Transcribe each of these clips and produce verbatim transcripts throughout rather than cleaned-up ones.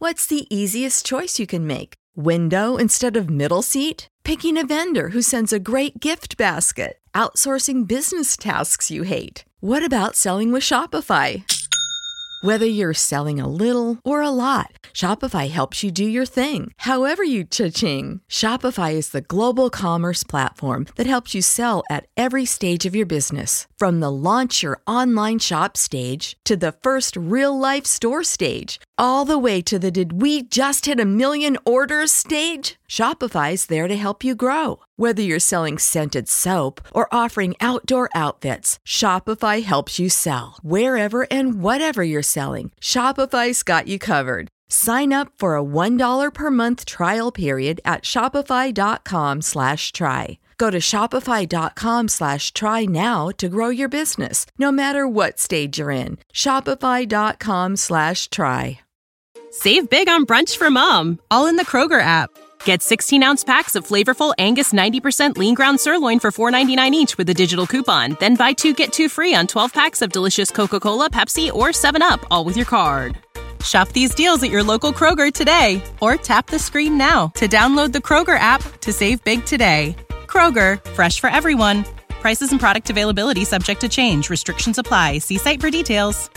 What's the easiest choice you can make? Window instead of middle seat? Picking a vendor who sends a great gift basket? Outsourcing business tasks you hate? What about selling with Shopify? Whether you're selling a little or a lot, Shopify helps you do your thing, however you cha-ching. Shopify is the global commerce platform that helps you sell at every stage of your business. From the launch your online shop stage to the first real-life store stage, all the way to the did we just hit a million orders stage. Shopify's there to help you grow. Whether you're selling scented soap or offering outdoor outfits, Shopify helps you sell. Wherever and whatever you're selling, Shopify's got you covered. Sign up for a one dollar per month trial period at shopify.com slash try. Go to shopify.com slash try now to grow your business, no matter what stage you're in. Shopify.com slash try. Save big on brunch for mom, all in the Kroger app. Get sixteen-ounce packs of flavorful Angus ninety percent lean ground sirloin for four ninety-nine each with a digital coupon. Then buy two, get two free on twelve packs of delicious Coca-Cola, Pepsi, or seven up, all with your card. Shop these deals at your local Kroger today, or tap the screen now to download the Kroger app to save big today. Kroger, fresh for everyone. Prices and product availability subject to change. Restrictions apply. See site for details.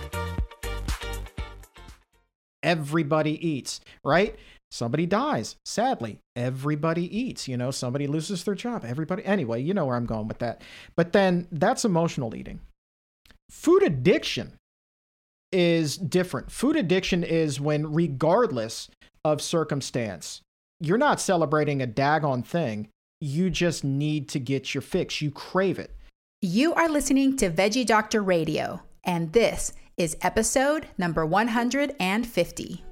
Everybody eats, right? Somebody dies. Sadly, everybody eats. You know, somebody loses their job. Everybody. Anyway, you know where I'm going with that. But then that's emotional eating. Food addiction is different. Food addiction is when, regardless of circumstance, you're not celebrating a daggone thing. You just need to get your fix. You crave it. You are listening to Veggie Doctor Radio, and this is episode number one hundred fifty.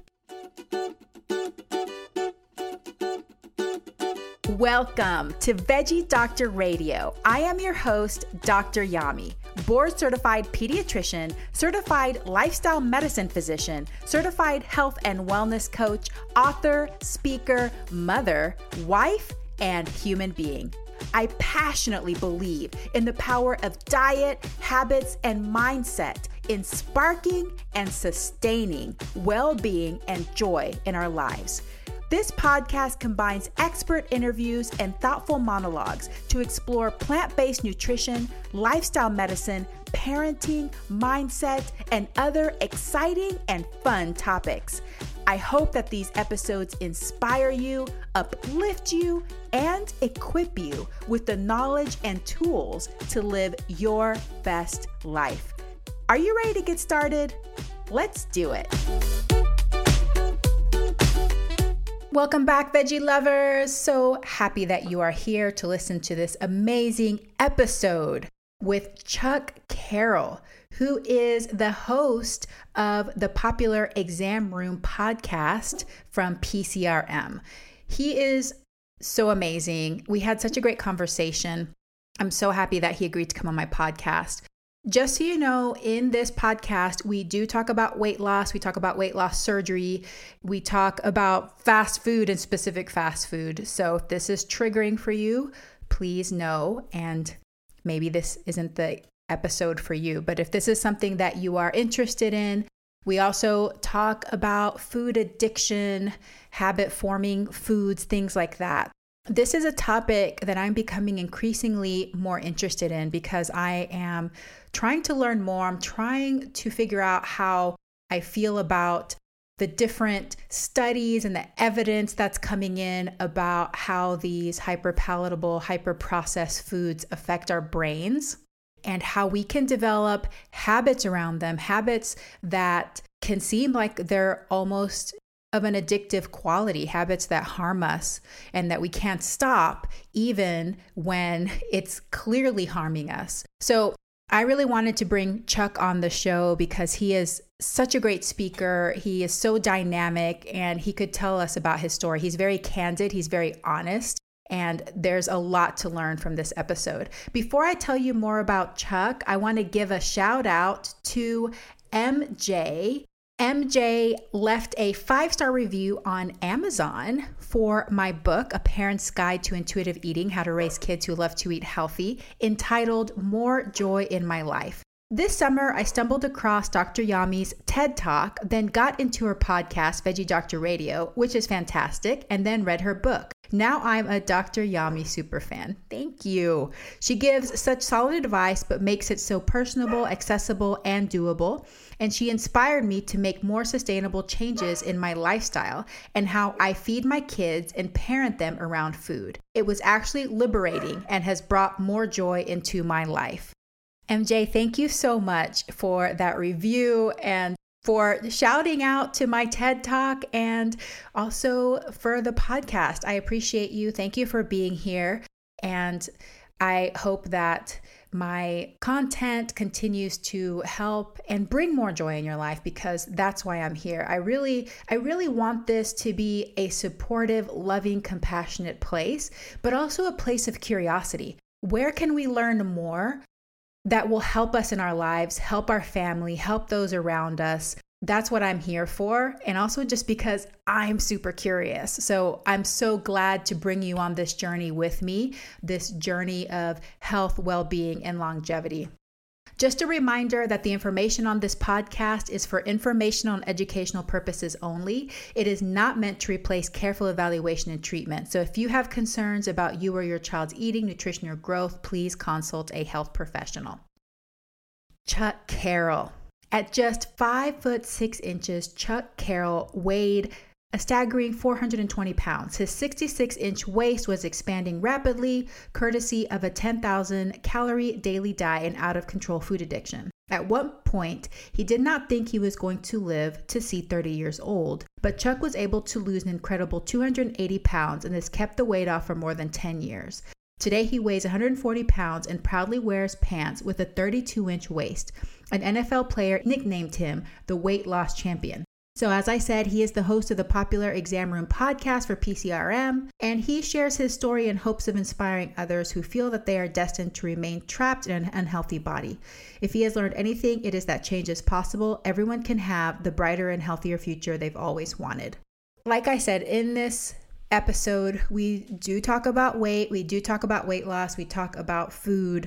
Welcome to Veggie Doctor Radio. I am your host, Doctor Yami, board-certified pediatrician, certified lifestyle medicine physician, certified health and wellness coach, author, speaker, mother, wife, and human being. I passionately believe in the power of diet, habits, and mindset in sparking and sustaining well-being and joy in our lives. This podcast combines expert interviews and thoughtful monologues to explore plant-based nutrition, lifestyle medicine, parenting, mindset, and other exciting and fun topics. I hope that these episodes inspire you, uplift you, and equip you with the knowledge and tools to live your best life. Are you ready to get started? Let's do it. Welcome back, veggie lovers. So happy that you are here to listen to this amazing episode with Chuck Carroll, who is the host of the popular Exam Room podcast from P C R M. He is so amazing. We had such a great conversation. I'm so happy that he agreed to come on my podcast. Just so you know, in this podcast, we do talk about weight loss. We talk about weight loss surgery. We talk about fast food and specific fast food. So if this is triggering for you, please know. And maybe this isn't the episode for you. But if this is something that you are interested in, we also talk about food addiction, habit forming foods, things like that. This is a topic that I'm becoming increasingly more interested in because I am trying to learn more. I'm trying to figure out how I feel about the different studies and the evidence that's coming in about how these hyperpalatable, hyper-processed foods affect our brains and how we can develop habits around them, habits that can seem like they're almost of an addictive quality, habits that harm us and that we can't stop even when it's clearly harming us. So I really wanted to bring Chuck on the show because he is such a great speaker. He is so dynamic and he could tell us about his story. He's very candid. He's very honest. And there's a lot to learn from this episode. Before I tell you more about Chuck, I want to give a shout out to M J. M J left a five-star review on Amazon for my book, A Parent's Guide to Intuitive Eating, How to Raise Kids Who Love to Eat Healthy, entitled More Joy in My Life. This summer, I stumbled across Doctor Yami's TED Talk, then got into her podcast, Veggie Doctor Radio, which is fantastic, and then read her book. Now I'm a Doctor Yami superfan. Thank you. She gives such solid advice, but makes it so personable, accessible, and doable. And she inspired me to make more sustainable changes in my lifestyle and how I feed my kids and parent them around food. It was actually liberating and has brought more joy into my life. M J, thank you so much for that review and for shouting out to my TED Talk and also for the podcast. I appreciate you. Thank you for being here. And I hope that my content continues to help and bring more joy in your life, because that's why I'm here. I really, I really want this to be a supportive, loving, compassionate place, but also a place of curiosity. Where can we learn more that will help us in our lives, help our family, help those around us? That's what I'm here for. And also just because I'm super curious. So I'm so glad to bring you on this journey with me, this journey of health, well-being, and longevity. Just a reminder that the information on this podcast is for informational and educational purposes only. It is not meant to replace careful evaluation and treatment. So if you have concerns about you or your child's eating, nutrition, or growth, please consult a health professional. Chuck Carroll. At just five foot six inches, Chuck Carroll weighed a staggering four hundred twenty pounds. His sixty-six inch waist was expanding rapidly, courtesy of a ten thousand calorie daily diet and out of control food addiction. At one point, he did not think he was going to live to see thirty years old, but Chuck was able to lose an incredible two hundred eighty pounds and has kept the weight off for more than ten years. Today, he weighs one hundred forty pounds and proudly wears pants with a thirty-two inch waist. An N F L player nicknamed him the weight loss champion. So as I said, he is the host of the popular Exam Room podcast for P C R M, and he shares his story in hopes of inspiring others who feel that they are destined to remain trapped in an unhealthy body. If he has learned anything, it is that change is possible. Everyone can have the brighter and healthier future they've always wanted. Like I said, in this episode, we do talk about weight, we do talk about weight loss, we talk about food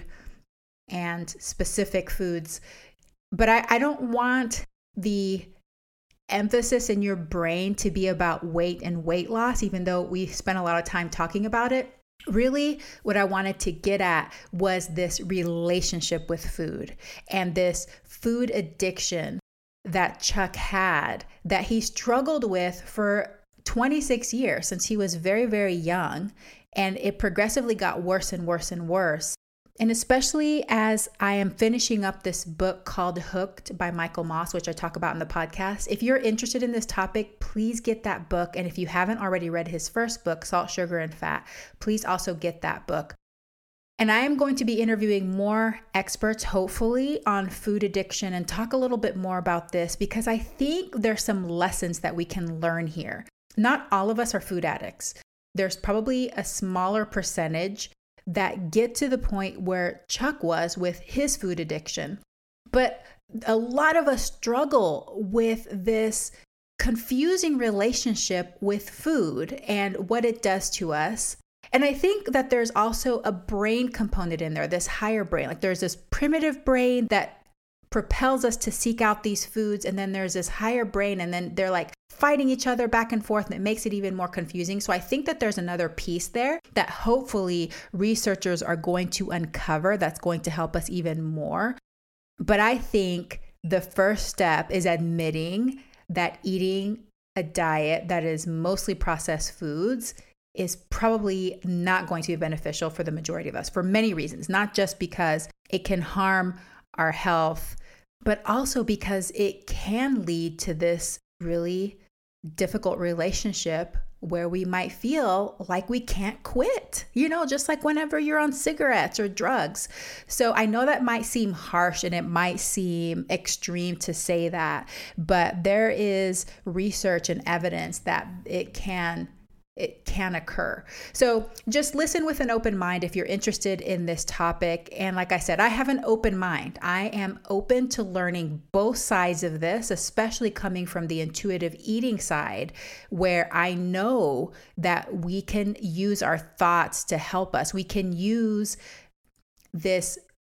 and specific foods, but I, I don't want the emphasis in your brain to be about weight and weight loss, even though we spent a lot of time talking about it. Really, what I wanted to get at was this relationship with food and this food addiction that Chuck had, that he struggled with for twenty-six years, since he was very, very young, and it progressively got worse and worse and worse. And especially as I am finishing up this book called Hooked by Michael Moss, which I talk about in the podcast. If you're interested in this topic, please get that book. And if you haven't already read his first book, Salt, Sugar, and Fat, please also get that book. And I am going to be interviewing more experts, hopefully, on food addiction and talk a little bit more about this, because I think there's some lessons that we can learn here. Not all of us are food addicts. There's probably a smaller percentage that get to the point where Chuck was with his food addiction. But a lot of us struggle with this confusing relationship with food and what it does to us. And I think that there's also a brain component in there, this higher brain. Like there's this primitive brain that propels us to seek out these foods, and then there's this higher brain, and then they're like fighting each other back and forth, and it makes it even more confusing. So I think that there's another piece there that hopefully researchers are going to uncover that's going to help us even more. But I think the first step is admitting that eating a diet that is mostly processed foods is probably not going to be beneficial for the majority of us for many reasons, not just because it can harm our health, but also because it can lead to this really difficult relationship where we might feel like we can't quit, you know, just like whenever you're on cigarettes or drugs. So I know that might seem harsh and it might seem extreme to say that, but there is research and evidence that it can it can occur. So just listen with an open mind if you're interested in this topic. And like I said, I have an open mind. I am open to learning both sides of this, especially coming from the intuitive eating side, where I know that we can use our thoughts to help us. We can use this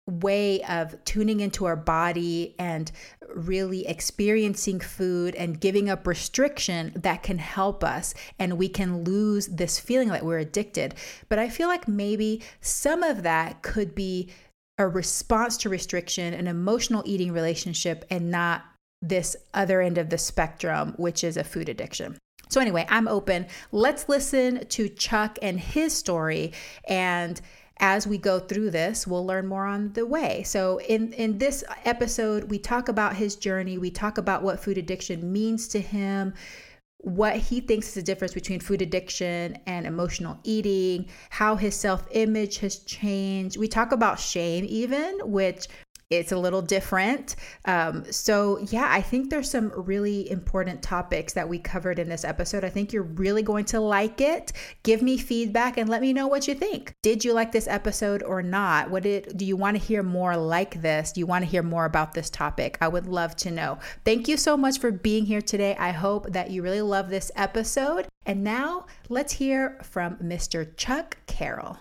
way of tuning into our body and really experiencing food and giving up restriction that can help us, and we can lose this feeling that we're addicted. But I feel like maybe some of that could be a response to restriction, an emotional eating relationship, and not this other end of the spectrum, which is a food addiction. So anyway, I'm open. Let's listen to Chuck and his story, and as we go through this, we'll learn more on the way. So in, in this episode, we talk about his journey. We talk about what food addiction means to him, what he thinks is the difference between food addiction and emotional eating, how his self-image has changed. We talk about shame even, which it's a little different. Um, so yeah, I think there's some really important topics that we covered in this episode. I think you're really going to like it. Give me feedback and let me know what you think. Did you like this episode or not? What did, do you want to hear more like this? Do you want to hear more about this topic? I would love to know. Thank you so much for being here today. I hope that you really love this episode. And now let's hear from Mister Chuck Carroll.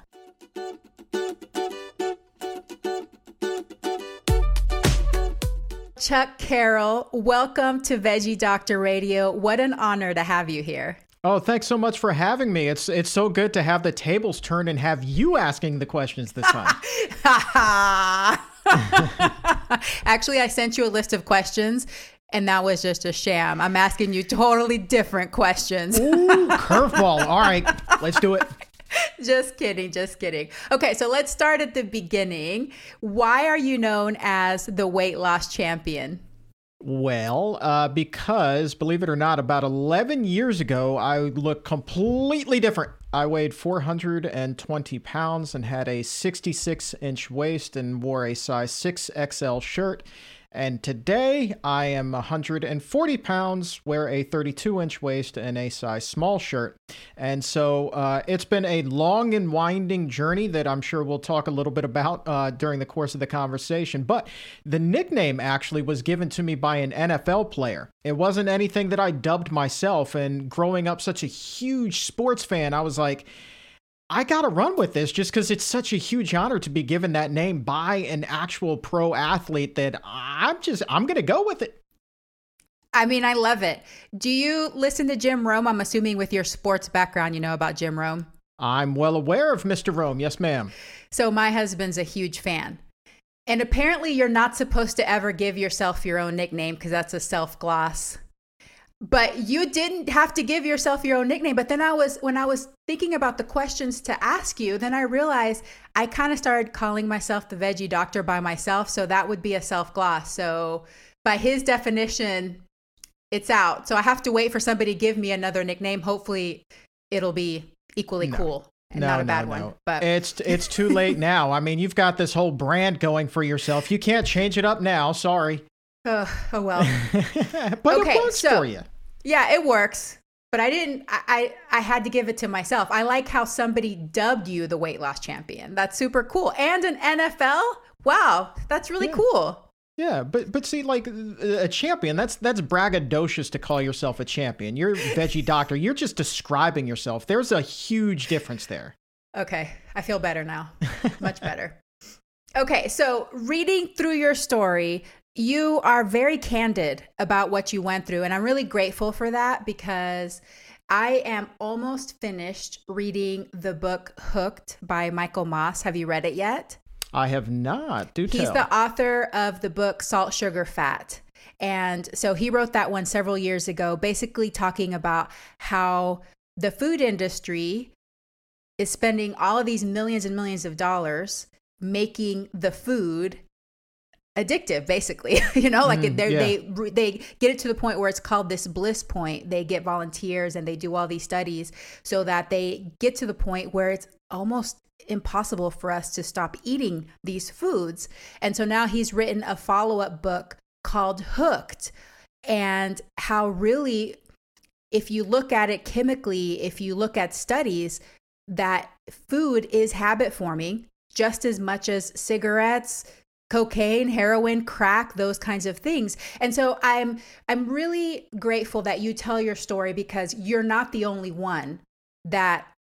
Chuck Carroll, welcome to Veggie Doctor Radio. What an honor to have you here. Oh, thanks so much for having me. It's it's so good to have the tables turned and have you asking the questions this time. Actually, I sent you a list of questions, and that was just a sham. I'm asking you totally different questions. Ooh, curveball. All right, let's do it. Just kidding, just kidding. Okay, so let's start at the beginning. Why are you known as the weight loss champion? Well, uh, because, believe it or not, about eleven years ago, I looked completely different. I weighed four hundred twenty pounds and had a sixty-six inch waist and wore a size six X L shirt. And today I am one hundred forty pounds, wear a thirty-two inch waist and a size small shirt. And so uh, it's been a long and winding journey that I'm sure we'll talk a little bit about uh, during the course of the conversation. But the nickname actually was given to me by an N F L player. It wasn't anything that I dubbed myself. And growing up such a huge sports fan, I was like, I got to run with this just because it's such a huge honor to be given that name by an actual pro athlete that I'm just, I'm going to go with it. I mean, I love it. Do you listen to Jim Rome? I'm assuming with your sports background, you know about Jim Rome. I'm well aware of Mister Rome. Yes, ma'am. So my husband's a huge fan. And apparently you're not supposed to ever give yourself your own nickname because that's a self-gloss. But you didn't have to give yourself your own nickname. But then I was, when I was thinking about the questions to ask you, then I realized I kind of started calling myself the Veggie Doctor by myself. So that would be a self-gloss. So by his definition, it's out. So I have to wait for somebody to give me another nickname. Hopefully it'll be equally no. cool and no, not a no, bad no. one. But it's it's too late now. I mean, you've got this whole brand going for yourself. You can't change it up now. Sorry. Oh, oh well. But okay, it works so, for you. Yeah, it works. But I didn't, I, I, I had to give it to myself. I like how somebody dubbed you the weight loss champion. That's super cool. And an N F L? Wow, that's really yeah. cool. Yeah, but but see, like a champion, that's that's braggadocious to call yourself a champion. You're a Veggie Doctor. You're just describing yourself. There's a huge difference there. Okay, I feel better now. Much better. Okay, so reading through your story, you are very candid about what you went through. And I'm really grateful for that because I am almost finished reading the book Hooked by Michael Moss. Have you read it yet? I have not. Do tell. He's the author of the book Salt, Sugar, Fat. And so he wrote that one several years ago, basically talking about how the food industry is spending all of these millions and millions of dollars making the food addictive, basically. You know, like mm, yeah. they they get it to the point where it's called this bliss point. They get volunteers and they do all these studies so that they get to the point where it's almost impossible for us to stop eating these foods. And so now he's written a follow-up book called Hooked, and how really, if you look at it chemically, if you look at studies, that food is habit forming just as much as cigarettes, cocaine, heroin, crack, those kinds of things. And so I'm I'm really grateful that you tell your story because you're not the only one that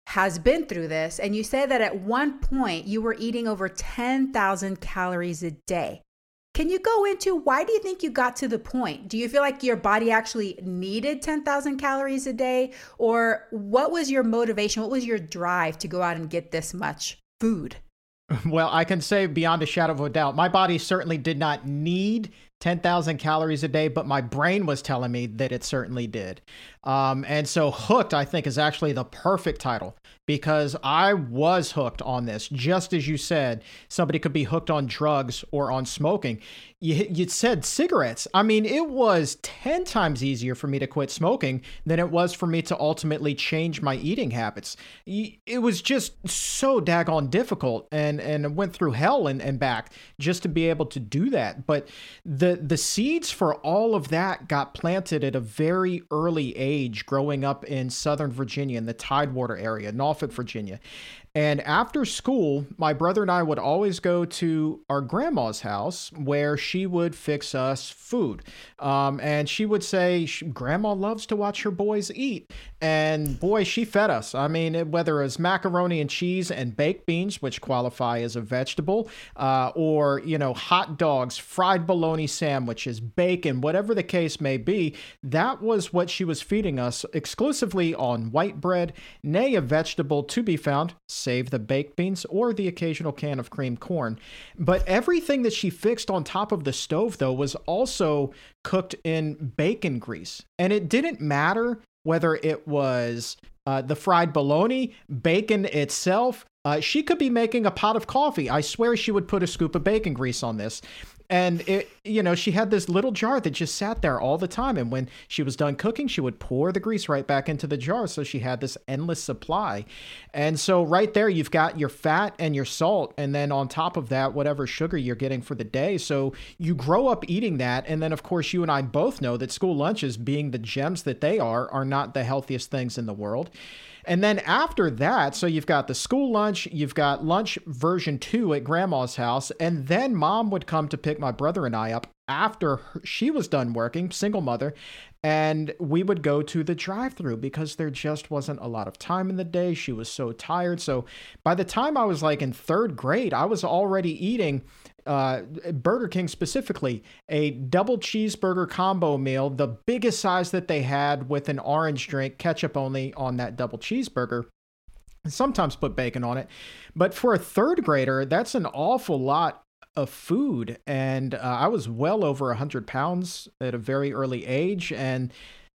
has been through this. And you said that at one point you were eating over ten thousand calories a day. Can you go into why do you think you got to the point? Do you feel like your body actually needed ten thousand calories a day? Or what was your motivation? What was your drive to go out and get this much food? Well, I can say beyond a shadow of a doubt, my body certainly did not need ten thousand calories a day, but my brain was telling me that it certainly did. Um, and so hooked, I think, is actually the perfect title because I was hooked on this. Just as you said, somebody could be hooked on drugs or on smoking. You, you said cigarettes. I mean, it was ten times easier for me to quit smoking than it was for me to ultimately change my eating habits. It was just so daggone difficult and, and went through hell and, and back just to be able to do that. But the The, the seeds for all of that got planted at a very early age growing up in Southern Virginia in the Tidewater area, Norfolk, Virginia. And after school, my brother and I would always go to our grandma's house where she would fix us food. Um, and she would say, Grandma loves to watch her boys eat. And boy, she fed us. I mean, whether it was macaroni and cheese and baked beans, which qualify as a vegetable, uh, or, you know, hot dogs, fried bologna sandwiches, bacon, whatever the case may be, that was what she was feeding us exclusively on white bread, nay, a vegetable to be found, save the baked beans or the occasional can of creamed corn. But everything that she fixed on top of the stove, though, was also cooked in bacon grease. And it didn't matter whether it was uh, the fried bologna, bacon itself. Uh, she could be making a pot of coffee. I swear she would put a scoop of bacon grease on this. And, it, you know, she had this little jar that just sat there all the time. And when she was done cooking, she would pour the grease right back into the jar. So she had this endless supply. And so right there, you've got your fat and your salt. And then on top of that, whatever sugar you're getting for the day. So you grow up eating that. And then, of course, you and I both know that school lunches, being the gems that they are, are not the healthiest things in the world. And then after that, so you've got the school lunch, you've got lunch version two at grandma's house, and then mom would come to pick my brother and I up after she was done working, single mother, and we would go to the drive-thru because there just wasn't a lot of time in the day. She was so tired. So by the time I was like in third grade, I was already eating Uh, Burger King specifically, a double cheeseburger combo meal, the biggest size that they had with an orange drink, ketchup only on that double cheeseburger. Sometimes put bacon on it. But for a third grader, that's an awful lot of food. And uh, I was well over one hundred pounds at a very early age. And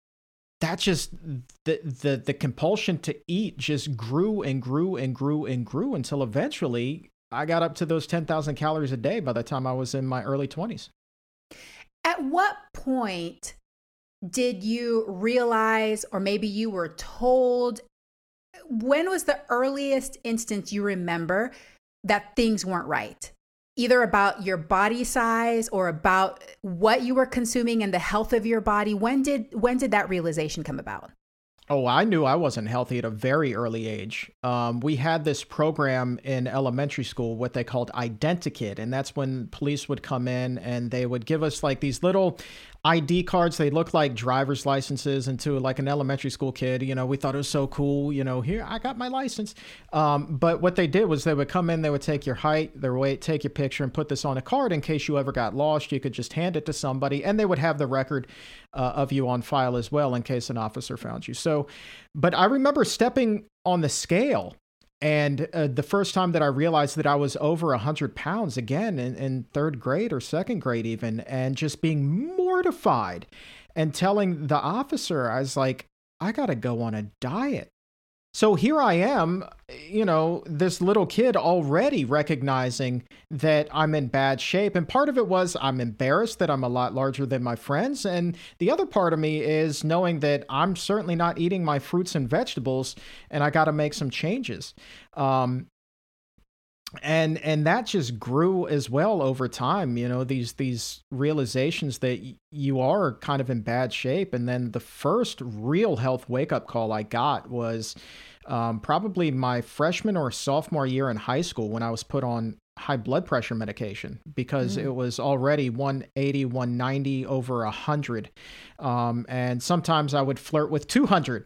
that just, the, the, the compulsion to eat just grew and grew and grew and grew until eventually I got up to those ten thousand calories a day by the time I was in my early twenties. At what point did you realize, or maybe you were told, when was the earliest instance you remember that things weren't right? Either about your body size or about what you were consuming and the health of your body. When did, when did that realization come about? Oh, I knew I wasn't healthy at a very early age. Um, we had this program in elementary school, what they called Identikit. And that's when police would come in and they would give us like these little I D cards. They looked like driver's licenses. And to like an elementary school kid, you know, we thought it was so cool. You know, here, I got my license. Um, but what they did was they would come in, they would take your height, their weight, take your picture and put this on a card in case you ever got lost. You could just hand it to somebody and they would have the record uh, of you on file as well in case an officer found you. So, but I remember stepping on the scale. And uh, the first time that I realized that I was over one hundred pounds again in, in third grade or second grade even, and just being mortified and telling the officer, I was like, I got to go on a diet. So here I am, you know, this little kid already recognizing that I'm in bad shape. And part of it was I'm embarrassed that I'm a lot larger than my friends. And the other part of me is knowing that I'm certainly not eating my fruits and vegetables and I got to make some changes. Um, and and that just grew as well over time, you know, these these realizations that y- you are kind of in bad shape. And then the first real health wake-up call I got was um, probably my freshman or sophomore year in high school when I was put on high blood pressure medication because mm. it was already one eighty, one ninety over one hundred. Um, and sometimes I would flirt with two hundred.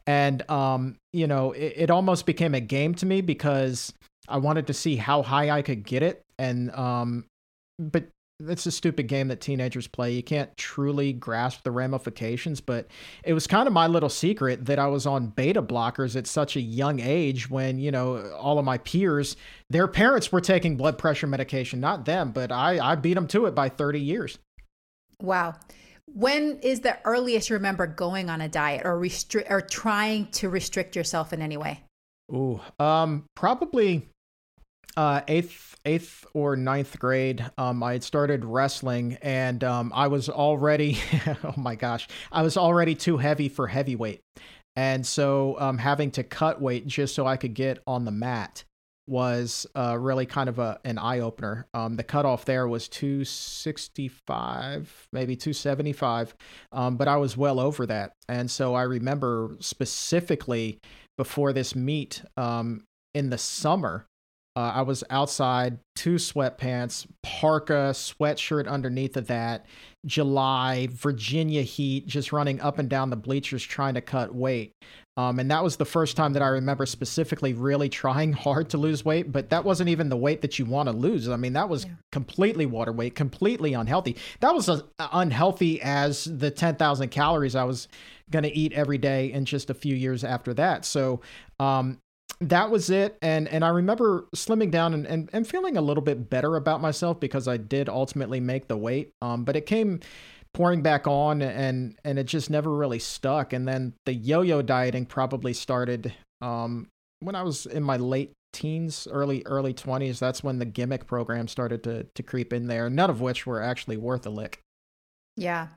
And, um, you know, it, it almost became a game to me because I wanted to see how high I could get it. And, um, but it's a stupid game that teenagers play. You can't truly grasp the ramifications, but it was kind of my little secret that I was on beta blockers at such a young age when, you know, all of my peers, their parents were taking blood pressure medication, not them, but I, I beat them to it by thirty years. Wow. When is the earliest you remember going on a diet or restrict or trying to restrict yourself in any way? Ooh, um, probably uh, eighth, eighth or ninth grade. Um, I had started wrestling, and um, I was already, oh my gosh, I was already too heavy for heavyweight, and so um, having to cut weight just so I could get on the mat was uh, really kind of a an eye opener. Um, the cutoff there was two sixty-five, maybe two seventy-five, um, but I was well over that, and so I remember specifically before this meet um, in the summer. Uh, I was outside, two sweatpants, parka, sweatshirt underneath of that, July, Virginia heat, just running up and down the bleachers trying to cut weight. Um, and that was the first time that I remember specifically really trying hard to lose weight, but that wasn't even the weight that you want to lose. I mean, that was yeah. completely water weight, completely unhealthy. That was as unhealthy as the ten thousand calories I was going to eat every day in just a few years after that. So, um, that was it. And and I remember slimming down and, and, and feeling a little bit better about myself because I did ultimately make the weight. Um, but it came pouring back on and and it just never really stuck. And then the yo-yo dieting probably started um, when I was in my late teens, early early twenties. That's when the gimmick program started to to creep in there, none of which were actually worth a lick. Yeah.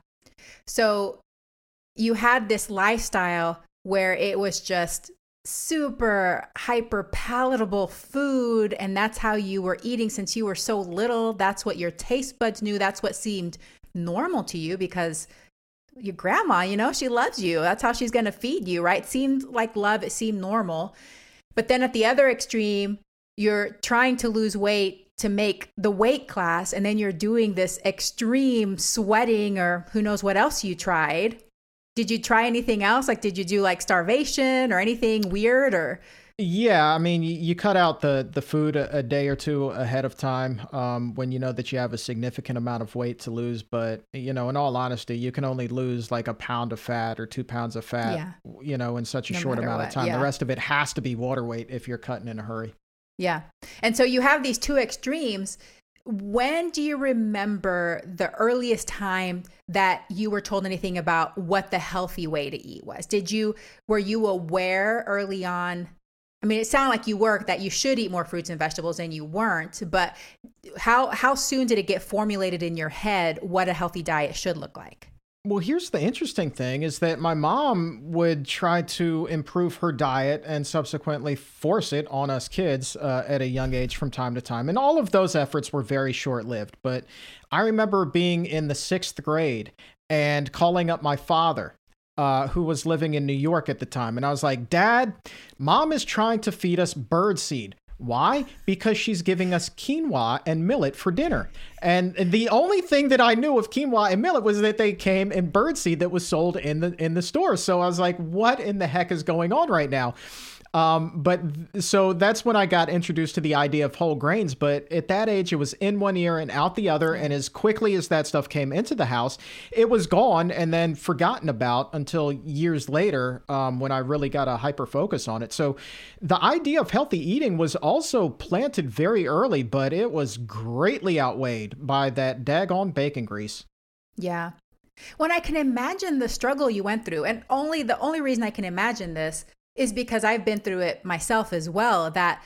So you had this lifestyle where it was just super hyper palatable food, and that's how you were eating since you were so little. That's what your taste buds knew. That's what seemed normal to you because your grandma, you know, she loves you. That's how she's going to feed you, right? It seemed like love. It seemed normal. But then at the other extreme, you're trying to lose weight to make the weight class, and then you're doing this extreme sweating or who knows what else you tried. Did you try anything else? Like, did you do like starvation or anything weird or? Yeah, I mean, you, you cut out the, the food a, a day or two ahead of time um, when you know that you have a significant amount of weight to lose. But, you know, in all honesty, you can only lose like a pound of fat or two pounds of fat, yeah. you know, in such a no short amount what. of time. Yeah. The rest of it has to be water weight if you're cutting in a hurry. Yeah. And so you have these two extremes. When do you remember the earliest time that you were told anything about what the healthy way to eat was? Did you, were you aware early on? I mean, it sounded like you were, that you should eat more fruits and vegetables and you weren't, but how, how soon did it get formulated in your head what a healthy diet should look like? Well, here's the interesting thing is that my mom would try to improve her diet and subsequently force it on us kids uh, at a young age from time to time. And all of those efforts were very short-lived. But I remember being in the sixth grade and calling up my father, uh, who was living in New York at the time. And I was like, Dad, Mom is trying to feed us birdseed. Why? Because she's giving us quinoa and millet for dinner. And the only thing that I knew of quinoa and millet was that they came in birdseed that was sold in the in the store. So I was like, what in the heck is going on right now? Um, but th- so that's when I got introduced to the idea of whole grains. But at that age, it was in one ear and out the other. And as quickly as that stuff came into the house, it was gone and then forgotten about until years later um, when I really got a hyper focus on it. So the idea of healthy eating was also planted very early, but it was greatly outweighed by that daggone bacon grease. Yeah. When I can imagine the struggle you went through, and only the only reason I can imagine this is because I've been through it myself as well, that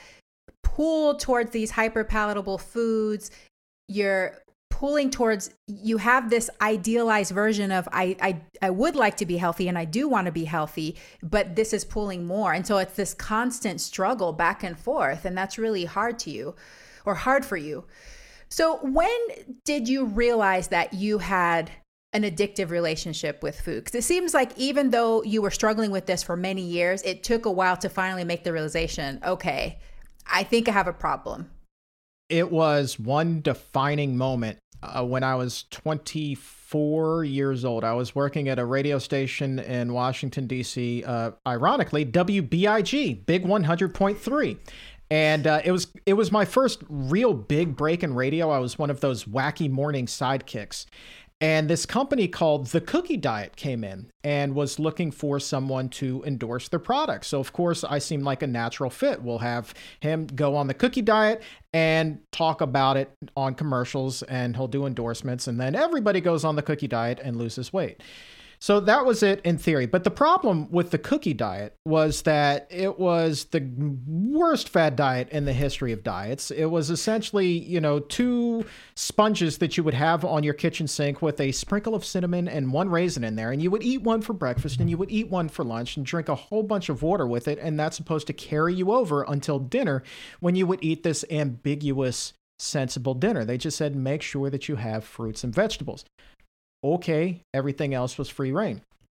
pull towards these hyper palatable foods, you're pulling towards, you have this idealized version of, I, I, I would like to be healthy and I do want to be healthy, but this is pulling more. And so it's this constant struggle back and forth. And that's really hard to you or hard for you. So when did you realize that you had an addictive relationship with food? Because it seems like even though you were struggling with this for many years, it took a while to finally make the realization, okay, I think I have a problem. It was one defining moment uh, when I was twenty-four years old. I was working at a radio station in Washington, D C, uh, ironically, W B I G, Big one hundred point three. And uh, it was it was my first real big break in radio. I was one of those wacky morning sidekicks. And this company called The Cookie Diet came in and was looking for someone to endorse their product. So, of course, I seemed like a natural fit. We'll have him go on the Cookie Diet and talk about it on commercials, and he'll do endorsements. And then everybody goes on the Cookie Diet and loses weight. So that was it in theory. But the problem with the Cookie Diet was that it was the worst fad diet in the history of diets. It was essentially, you know, two sponges that you would have on your kitchen sink with a sprinkle of cinnamon and one raisin in there. And you would eat one for breakfast and you would eat one for lunch and drink a whole bunch of water with it. And that's supposed to carry you over until dinner, when you would eat this ambiguous, sensible dinner. They just said, make sure that you have fruits and vegetables. Okay, everything else was free reign.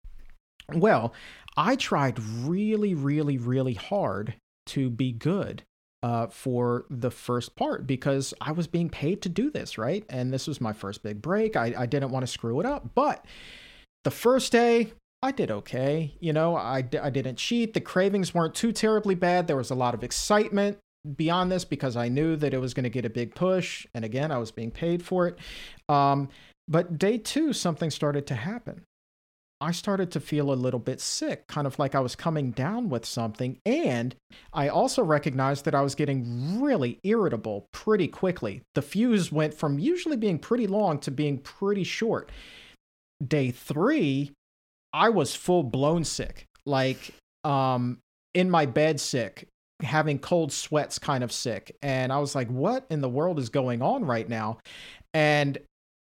Well, I tried really, really, really hard to be good uh, for the first part, because I was being paid to do this, right? And this was my first big break. I, I didn't want to screw it up. But the first day, I did okay. You know, I, I didn't cheat. The cravings weren't too terribly bad. There was a lot of excitement beyond this because I knew that it was going to get a big push. And again, I was being paid for it. Um, But day two, something started to happen. I started to feel a little bit sick, kind of like I was coming down with something. And I also recognized that I was getting really irritable pretty quickly. The fuse went from usually being pretty long to being pretty short. Day three, I was full blown sick, like um, in my bed sick, having cold sweats kind of sick. And I was like, what in the world is going on right now? And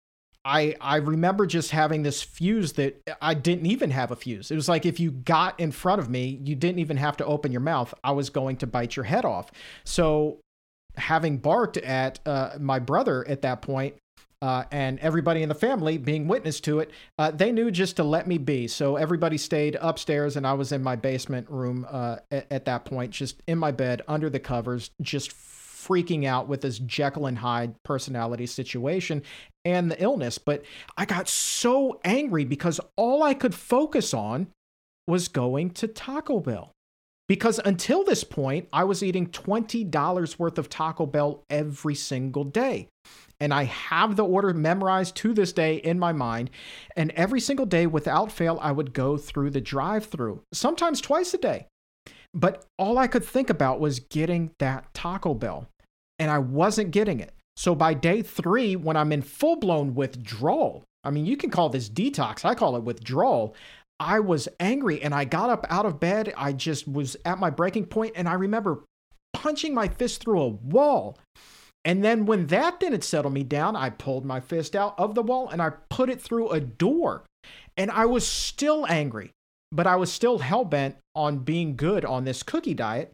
I I remember just having this fuse that I didn't even have a fuse. It was like if you got in front of me, you didn't even have to open your mouth. I was going to bite your head off. So having barked at uh, my brother at that point, uh, and everybody in the family being witness to it, uh, they knew just to let me be. So everybody stayed upstairs, and I was in my basement room uh, at, at that point, just in my bed, under the covers, just freaking out with this Jekyll and Hyde personality situation and the illness. But I got so angry because all I could focus on was going to Taco Bell. Because until this point, I was eating twenty dollars worth of Taco Bell every single day. And I have the order memorized to this day in my mind. And every single day, without fail, I would go through the drive-thru, sometimes twice a day. But all I could think about was getting that Taco Bell. And I wasn't getting it. So by day three, when I'm in full-blown withdrawal, I mean, you can call this detox, I call it withdrawal, I was angry and I got up out of bed. I just was at my breaking point, and I remember punching my fist through a wall. And then when that didn't settle me down, I pulled my fist out of the wall and I put it through a door. And I was still angry, but I was still hell-bent on being good on this cookie diet.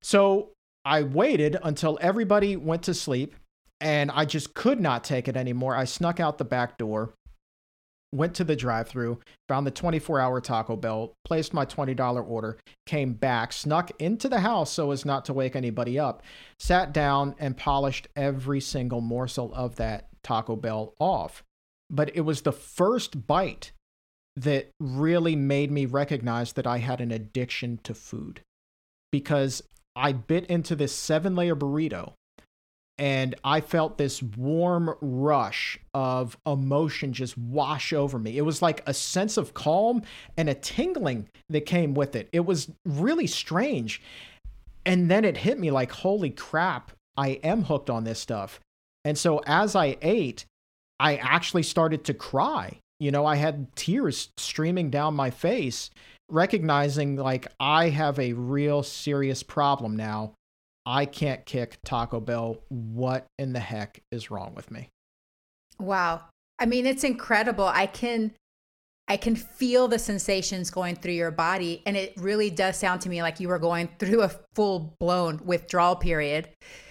So I waited until everybody went to sleep, and I just could not take it anymore. I snuck out the back door, went to the drive-thru, found the twenty-four hour Taco Bell, placed my twenty dollar order, came back, snuck into the house so as not to wake anybody up, sat down and polished every single morsel of that Taco Bell off. But it was the first bite that really made me recognize that I had an addiction to food, because I bit into this seven layer burrito and I felt this warm rush of emotion just wash over me. It was like a sense of calm and a tingling that came with it. It was really strange. And then it hit me like, holy crap, I am hooked on this stuff. And so as I ate, I actually started to cry. You know, I had tears streaming down my face, recognizing like I have a real serious problem now. I can't kick Taco Bell. What in the heck is wrong with me? Wow. I mean, it's incredible. I can I can feel the sensations going through your body, and it really does sound to me like you were going through a full-blown withdrawal period.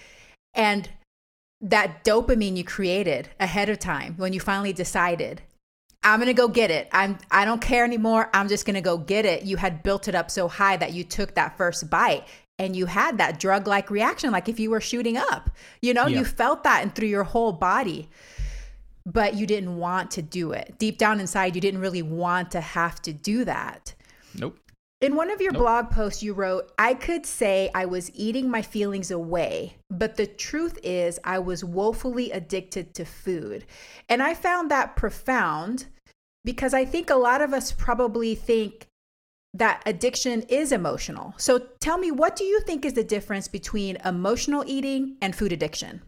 And that dopamine you created ahead of time when you finally decided, I'm going to go get it. I'm, I don't care anymore. I'm just going to go get it. You had built it up so high that you took that first bite and you had that drug-like reaction, like if you were shooting up, you know, yeah. You felt that and through your whole body. but you didn't want to do it. Deep down inside, you didn't really want to have to do that. Nope. In one of your Nope. blog posts, you wrote, I could say I was eating my feelings away, but the truth is I was woefully addicted to food. And I found that profound because I think a lot of us probably think that addiction is emotional. So tell me, what do you think is the difference between emotional eating and food addiction?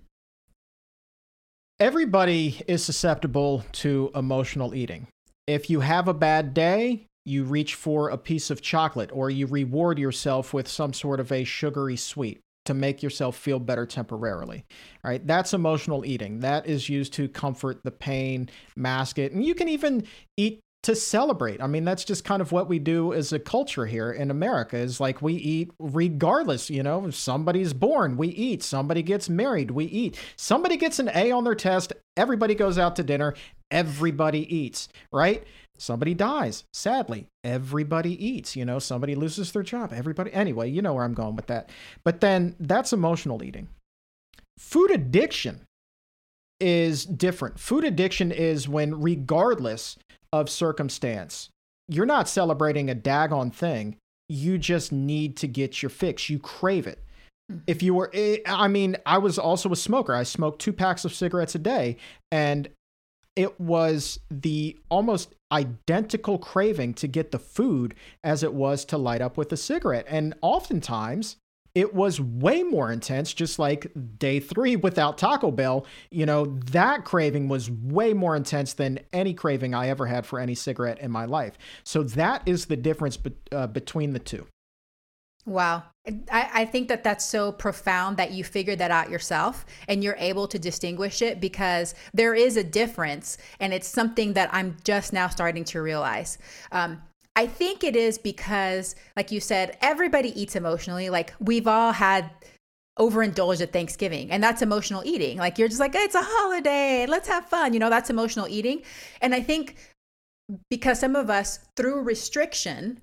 Everybody is susceptible to emotional eating. If you have a bad day, you reach for a piece of chocolate or you reward yourself with some sort of a sugary sweet to make yourself feel better temporarily. All right, that's emotional eating. That is used to comfort the pain, mask it, and you can even eat to celebrate. I mean, that's just kind of what we do as a culture here in America, is like we eat regardless, you know, if somebody's born, we eat, somebody gets married, we eat, somebody gets an A on their test, everybody goes out to dinner, everybody eats, right? Somebody dies, sadly, everybody eats, you know, somebody loses their job, everybody, anyway, you know where I'm going with that. But then that's emotional eating. Food addiction is different. Food addiction is when, regardless of circumstance, you're not celebrating a daggone thing. You just need to get your fix. You crave it. If you were, I mean, I was also a smoker. I smoked two packs of cigarettes a day, and it was the almost identical craving to get the food as it was to light up with a cigarette. And oftentimes it was way more intense, just like day three without Taco Bell. You know, that craving was way more intense than any craving I ever had for any cigarette in my life. So that is the difference be- uh, between the two. Wow. I, I think that that's so profound that you figured that out yourself and you're able to distinguish it, because there is a difference, and it's something that I'm just now starting to realize. Um, I think it is because, like you said, everybody eats emotionally. Like, we've all had overindulged at Thanksgiving, and that's emotional eating. Like, you're just like, it's a holiday, let's have fun. You know, that's emotional eating. And I think because some of us, through restriction,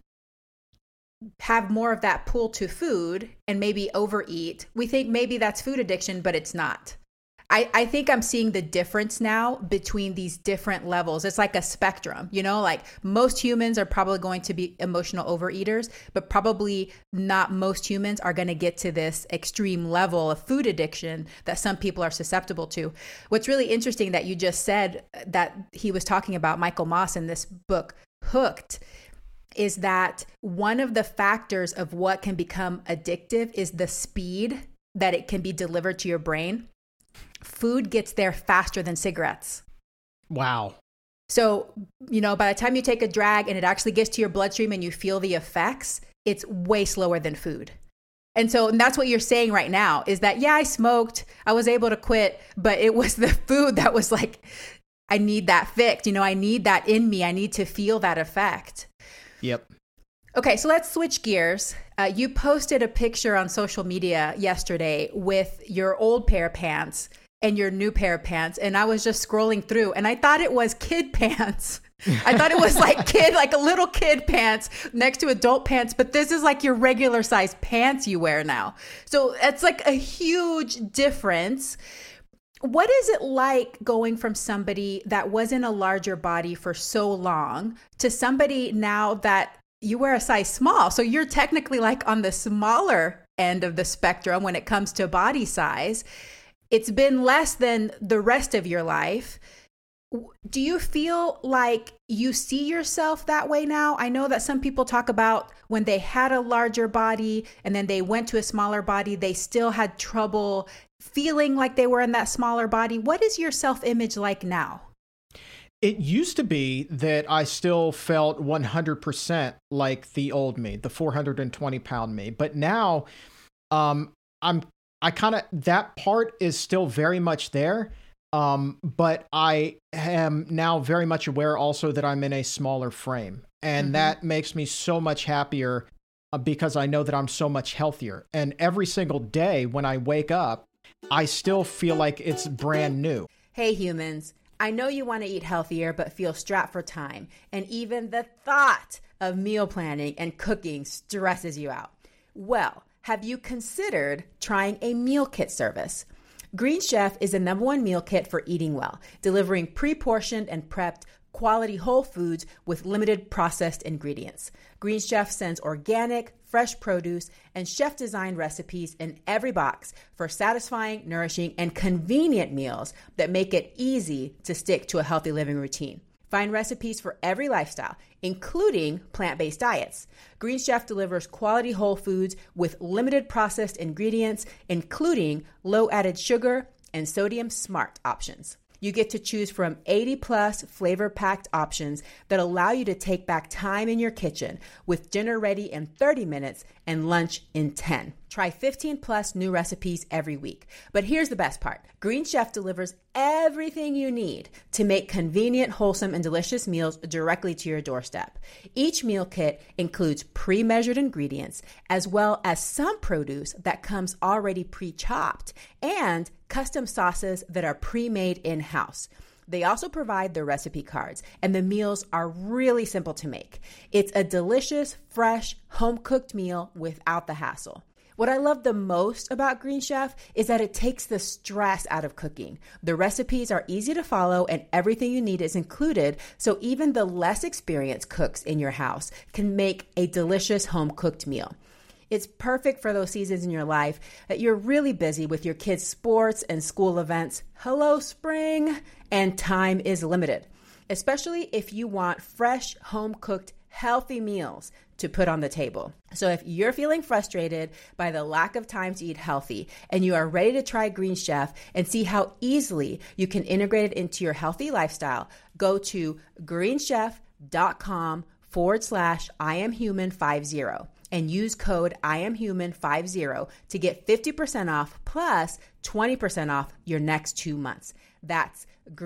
have more of that pull to food and maybe overeat, we think maybe that's food addiction, but it's not. I, I think I'm seeing the difference now between these different levels. It's like a spectrum, you know, like most humans are probably going to be emotional overeaters, but probably not most humans are going to get to this extreme level of food addiction that some people are susceptible to. What's really interesting that you just said that he was talking about, Michael Moss, in this book, Hooked, is that one of the factors of what can become addictive is the speed that it can be delivered to your brain. Food gets there faster than cigarettes. Wow. So, you know, by the time you take a drag and it actually gets to your bloodstream and you feel the effects, it's way slower than food. And so and that's what you're saying right now, is that, yeah, I smoked, I was able to quit, but it was the food that was like, I need that fixed. You know, I need that in me. I need to feel that effect. Yep. Okay, so let's switch gears. Uh, you posted a picture on social media yesterday with your old pair of pants and your new pair of pants. And I was just scrolling through and I thought it was kid pants. I thought it was like kid, like a little kid pants next to adult pants, but this is like your regular size pants you wear now. So it's like a huge difference. What is it like going from somebody that was in a larger body for so long to somebody now that you wear a size small? So you're technically like on the smaller end of the spectrum when it comes to body size. It's been less than the rest of your life. Do you feel like you see yourself that way now? I know that some people talk about when they had a larger body and then they went to a smaller body, they still had trouble feeling like they were in that smaller body. What is your self-image like now? It used to be that I still felt one hundred percent like the old me, the four hundred twenty pound me. But now um, I'm, I kind of, that part is still very much there. Um, but I am now very much aware also that I'm in a smaller frame, and mm-hmm. that makes me so much happier uh, because I know that I'm so much healthier. And every single day when I wake up, I still feel like it's brand new. Hey humans, I know you want to eat healthier, but feel strapped for time. And even the thought of meal planning and cooking stresses you out. Well, have you considered trying a meal kit service? Green Chef is the number one meal kit for eating well, delivering pre-portioned and prepped quality whole foods with limited processed ingredients. Green Chef sends organic, fresh produce, and chef-designed recipes in every box for satisfying, nourishing, and convenient meals that make it easy to stick to a healthy living routine. Find recipes for every lifestyle, including plant-based diets. Green Chef delivers quality whole foods with limited processed ingredients, including low added sugar and sodium smart options. You get to choose from eighty plus flavor-packed options that allow you to take back time in your kitchen, with dinner ready in thirty minutes and lunch in ten. Try fifteen plus new recipes every week. But here's the best part. Green Chef delivers everything you need to make convenient, wholesome, and delicious meals directly to your doorstep. Each meal kit includes pre-measured ingredients, as well as some produce that comes already pre-chopped, and custom sauces that are pre-made in-house. They also provide the recipe cards, and the meals are really simple to make. It's a delicious, fresh, home-cooked meal without the hassle. What I love the most about Green Chef is that it takes the stress out of cooking. The recipes are easy to follow and everything you need is included, so even the less experienced cooks in your house can make a delicious home-cooked meal. It's perfect for those seasons in your life that you're really busy with your kids' sports and school events. Hello, spring! And time is limited, especially if you want fresh, home-cooked, healthy meals to put on the table. So if you're feeling frustrated by the lack of time to eat healthy and you are ready to try Green Chef and see how easily you can integrate it into your healthy lifestyle, go to greenchef.com forward slash I am human 50 and use code I am human 50 to get fifty percent off plus twenty percent off your next two months. That's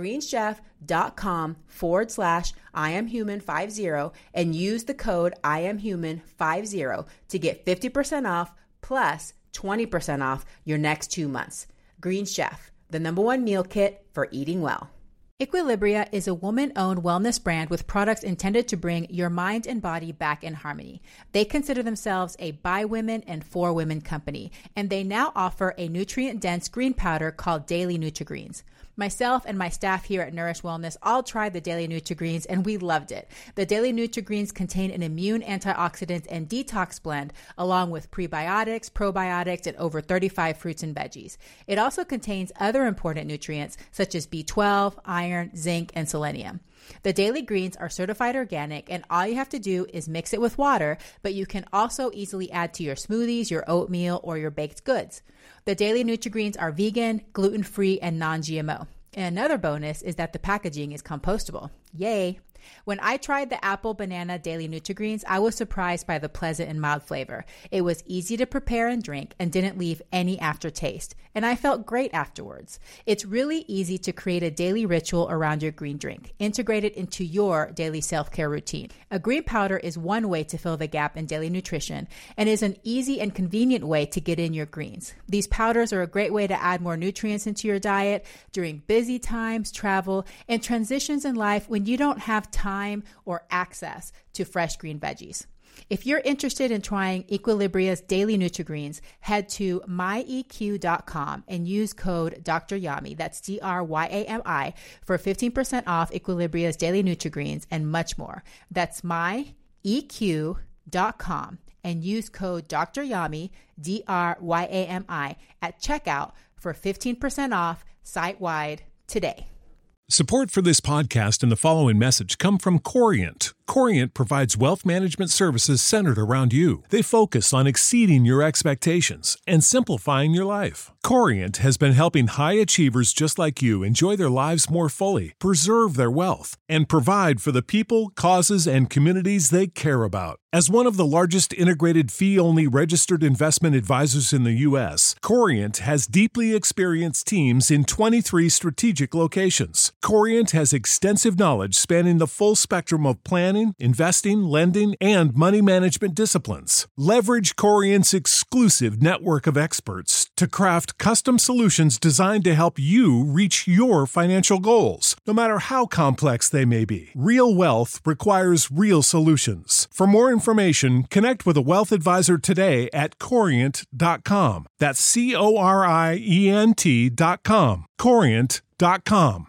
greenchef.com forward slash I am human 50 and use the code I am human 50 to get fifty percent off plus twenty percent off your next two months. Green Chef, the number one meal kit for eating well. Equilibria is a woman-owned wellness brand with products intended to bring your mind and body back in harmony. They consider themselves a by women and for women company, and they now offer a nutrient-dense green powder called Daily Nutri-Greens. Myself and my staff here at Nourish Wellness all tried the Daily Nutri-Greens and we loved it. The Daily Nutri-Greens contain an immune antioxidant and detox blend along with prebiotics, probiotics, and over thirty-five fruits and veggies. It also contains other important nutrients such as B twelve, iron, zinc, and selenium. The Daily Greens are certified organic and all you have to do is mix it with water, but you can also easily add to your smoothies, your oatmeal, or your baked goods. The Daily Nutri-Greens are vegan, gluten-free, and non-G M O. And another bonus is that the packaging is compostable. Yay! When I tried the apple banana Daily Nutri-Greens, I was surprised by the pleasant and mild flavor. It was easy to prepare and drink and didn't leave any aftertaste. And I felt great afterwards. It's really easy to create a daily ritual around your green drink. Integrate it into your daily self-care routine. A green powder is one way to fill the gap in daily nutrition and is an easy and convenient way to get in your greens. These powders are a great way to add more nutrients into your diet during busy times, travel, and transitions in life when you don't have time or access to fresh green veggies. If you're interested in trying Equilibria's Daily Nutri-Greens, head to my e q dot com and use code Doctor Yami, that's D R Y A M I, for fifteen percent off Equilibria's Daily Nutri-Greens and much more. That's my e q dot com and use code Doctor Yami, D R Y A M I, at checkout for fifteen percent off site-wide today. Support for this podcast and the following message come from Corient. Corient provides wealth management services centered around you. They focus on exceeding your expectations and simplifying your life. Corient has been helping high achievers just like you enjoy their lives more fully, preserve their wealth, and provide for the people, causes, and communities they care about. As one of the largest integrated fee-only registered investment advisors in the U S, Corient has deeply experienced teams in twenty-three strategic locations. Corient has extensive knowledge spanning the full spectrum of planning, investing, lending, and money management disciplines. Leverage Corient's exclusive network of experts to craft custom solutions designed to help you reach your financial goals, no matter how complex they may be. Real wealth requires real solutions. For more information, connect with a wealth advisor today at corient dot com. That's C O R I E N T dot com. corient dot com.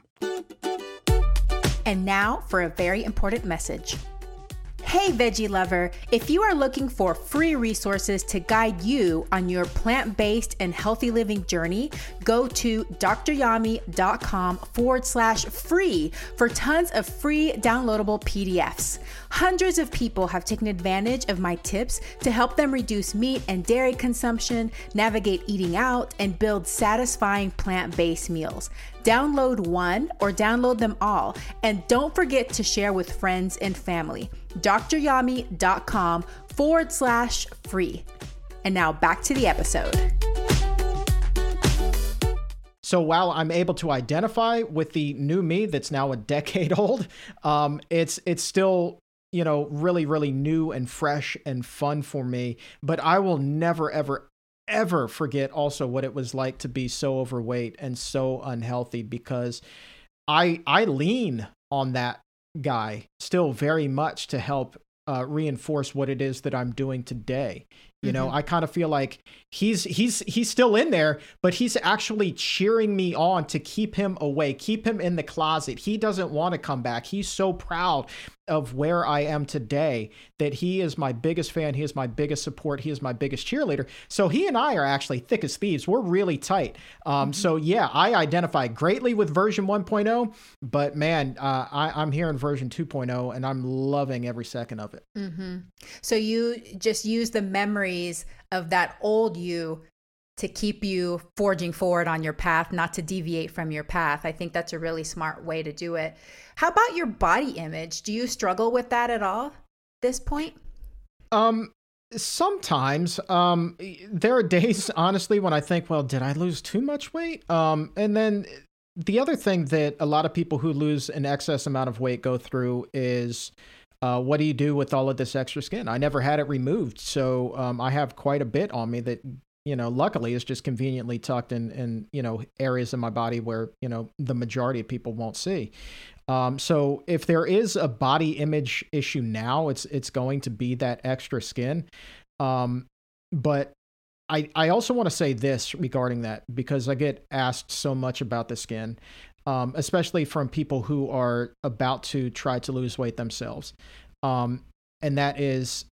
And now for a very important message. Hey, veggie lover, if you are looking for free resources to guide you on your plant-based and healthy living journey, go to dryami.com forward slash free for tons of free downloadable P D Fs. Hundreds of people have taken advantage of my tips to help them reduce meat and dairy consumption, navigate eating out, and build satisfying plant-based meals. Download one or download them all, and don't forget to share with friends and family. dryami.com forward slash free. And now back to the episode. So while I'm able to identify with the new me that's now a decade old, um, it's it's still, you know, really, really new and fresh and fun for me. But I will never, ever, ever forget also what it was like to be so overweight and so unhealthy, because I I lean on that guy still very much to help uh, reinforce what it is that I'm doing today. You know, mm-hmm. I kind of feel like he's he's he's still in there, but he's actually cheering me on to keep him away, keep him in the closet. He doesn't want to come back. He's so proud of where I am today that he is my biggest fan. He is my biggest support. He is my biggest cheerleader. So he and I are actually thick as thieves. We're really tight. Um, mm-hmm. So yeah, I identify greatly with version one point oh, but man, uh, I, I'm here in version two point oh and I'm loving every second of it. Mm-hmm. So you just use the memories of that old you to keep you forging forward on your path, not to deviate from your path. I think that's a really smart way to do it. How about your body image? Do you struggle with that at all at this point? Um, sometimes, um, there are days, honestly, when I think, well, did I lose too much weight? Um, and then the other thing that a lot of people who lose an excess amount of weight go through is, Uh, what do you do with all of this extra skin? I never had it removed. So um, I have quite a bit on me that, you know, luckily is just conveniently tucked in, in, you know, areas of my body where, you know, the majority of people won't see. Um, so if there is a body image issue now, it's it's going to be that extra skin. Um, but I, I also want to say this regarding that, because I get asked so much about the skin. Um, especially from people who are about to try to lose weight themselves. Um, and that is,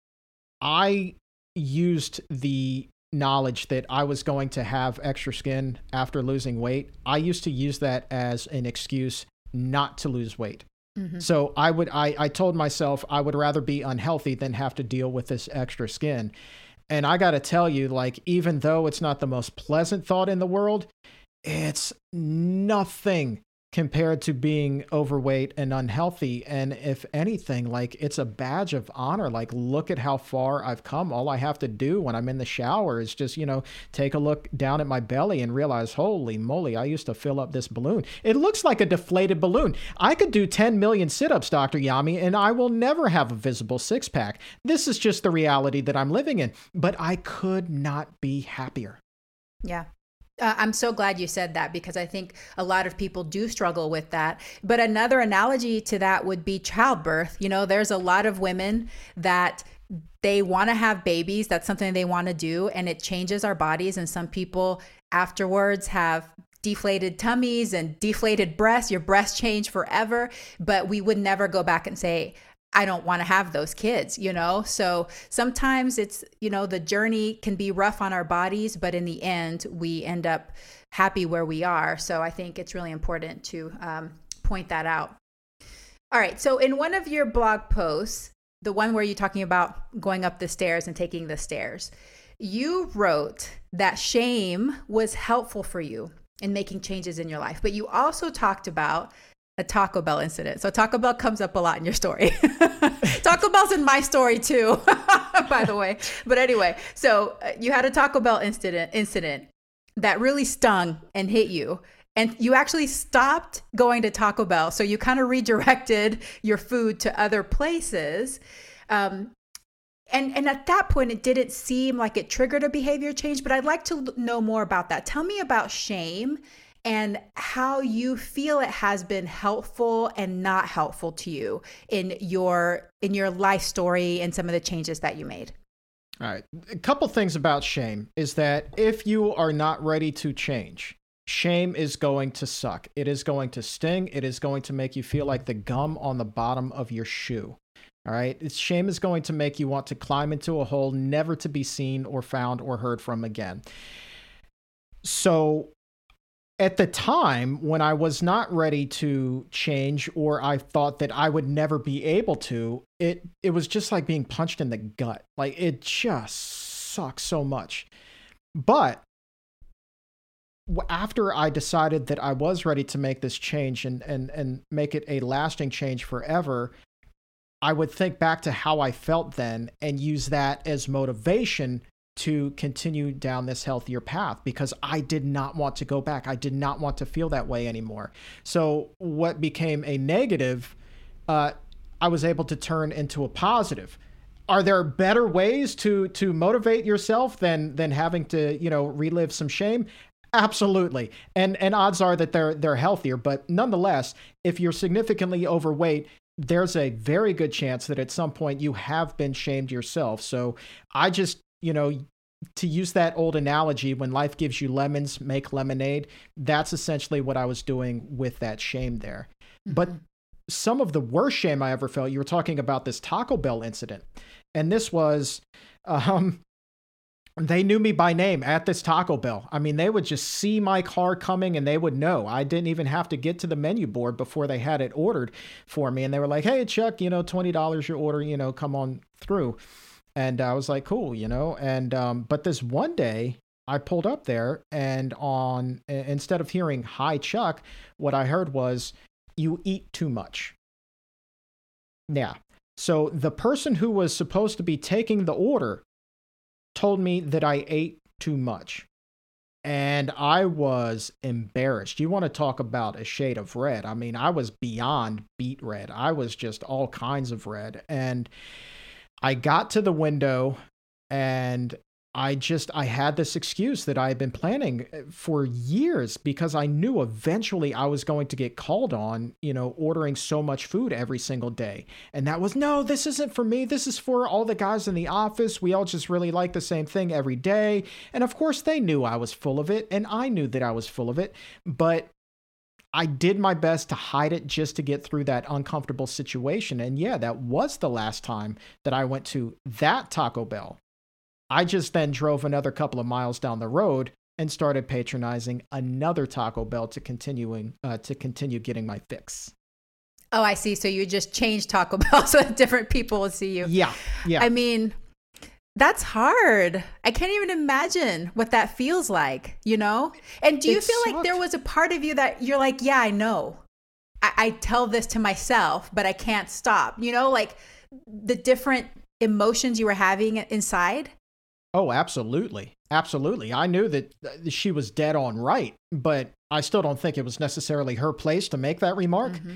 I used the knowledge that I was going to have extra skin after losing weight. I used to use that as an excuse not to lose weight. Mm-hmm. So I would, I, I told myself I would rather be unhealthy than have to deal with this extra skin. And I got to tell you, like, even though it's not the most pleasant thought in the world, it's nothing compared to being overweight and unhealthy. And if anything, like, it's a badge of honor. Like, look at how far I've come. All I have to do when I'm in the shower is just, you know, take a look down at my belly and realize, holy moly, I used to fill up this balloon. It looks like a deflated balloon. I could do ten million sit-ups, Doctor Yami, and I will never have a visible six-pack. This is just the reality that I'm living in. But I could not be happier. Yeah. Uh, I'm so glad you said that, because I think a lot of people do struggle with that. But another analogy to that would be childbirth. You know, there's a lot of women that they want to have babies. That's something they want to do, and it changes our bodies. And some people afterwards have deflated tummies and deflated breasts. Your breasts change forever, but we would never go back and say, I don't want to have those kids, you know? So sometimes it's, you know, the journey can be rough on our bodies, but in the end, we end up happy where we are. So I think it's really important to um, point that out. All right. So in one of your blog posts, the one where you're talking about going up the stairs and taking the stairs, you wrote that shame was helpful for you in making changes in your life, but you also talked about a Taco Bell incident. So Taco Bell comes up a lot in your story. Taco Bell's in my story too, by the way. But anyway, so uh, you had a Taco Bell incident incident that really stung and hit you. And you actually stopped going to Taco Bell. So you kind of redirected your food to other places. Um, and, and at that point, it didn't seem like it triggered a behavior change, but I'd like to know more about that. Tell me about shame and how you feel it has been helpful and not helpful to you in your in your life story and some of the changes that you made. All right. A couple things about shame is that if you are not ready to change, shame is going to suck. It is going to sting. It is going to make you feel like the gum on the bottom of your shoe. All right. It's, shame is going to make you want to climb into a hole, never to be seen or found or heard from again. So at the time when I was not ready to change, or I thought that I would never be able to, it it was just like being punched in the gut. Like, it just sucks so much. But after I decided that I was ready to make this change and and and make it a lasting change forever, I would think back to how I felt then and use that as motivation to continue down this healthier path, because I did not want to go back. I did not want to feel that way anymore. So what became a negative, uh, I was able to turn into a positive. Are there better ways to to motivate yourself than than having to, you know, relive some shame? Absolutely. And and odds are that they're they're healthier, but nonetheless, if you're significantly overweight, there's a very good chance that at some point you have been shamed yourself. So I just, you know, to use that old analogy, when life gives you lemons, make lemonade. That's essentially what I was doing with that shame there. Mm-hmm. But some of the worst shame I ever felt, you were talking about this Taco Bell incident. And this was, um, they knew me by name at this Taco Bell. I mean, they would just see my car coming and they would know. I didn't even have to get to the menu board before they had it ordered for me. And they were like, hey, Chuck, you know, twenty dollars your order, you know, come on through. And I was like, cool, you know, and, um, but this one day I pulled up there and on, instead of hearing, hi, Chuck, what I heard was, you eat too much. Yeah. So the person who was supposed to be taking the order told me that I ate too much. And I was embarrassed. You want to talk about a shade of red. I mean, I was beyond beet red. I was just all kinds of red. And I got to the window and I just, I had this excuse that I had been planning for years, because I knew eventually I was going to get called on, you know, ordering so much food every single day. And that was, no, this isn't for me. This is for all the guys in the office. We all just really like the same thing every day. And of course they knew I was full of it, and I knew that I was full of it, but I did my best to hide it just to get through that uncomfortable situation. And yeah, that was the last time that I went to that Taco Bell. I just then drove another couple of miles down the road and started patronizing another Taco Bell to continuing uh, to continue getting my fix. Oh, I see. So you just changed Taco Bell so that different people will see you. Yeah, yeah. I mean, that's hard. I can't even imagine what that feels like, you know? And do you It feel sucked. like there was a part of you that you're like, yeah, I know. I, I tell this to myself, but I can't stop. You know, like the different emotions you were having inside? Oh, absolutely. Absolutely. I knew that she was dead on right, but I still don't think it was necessarily her place to make that remark. Mm-hmm.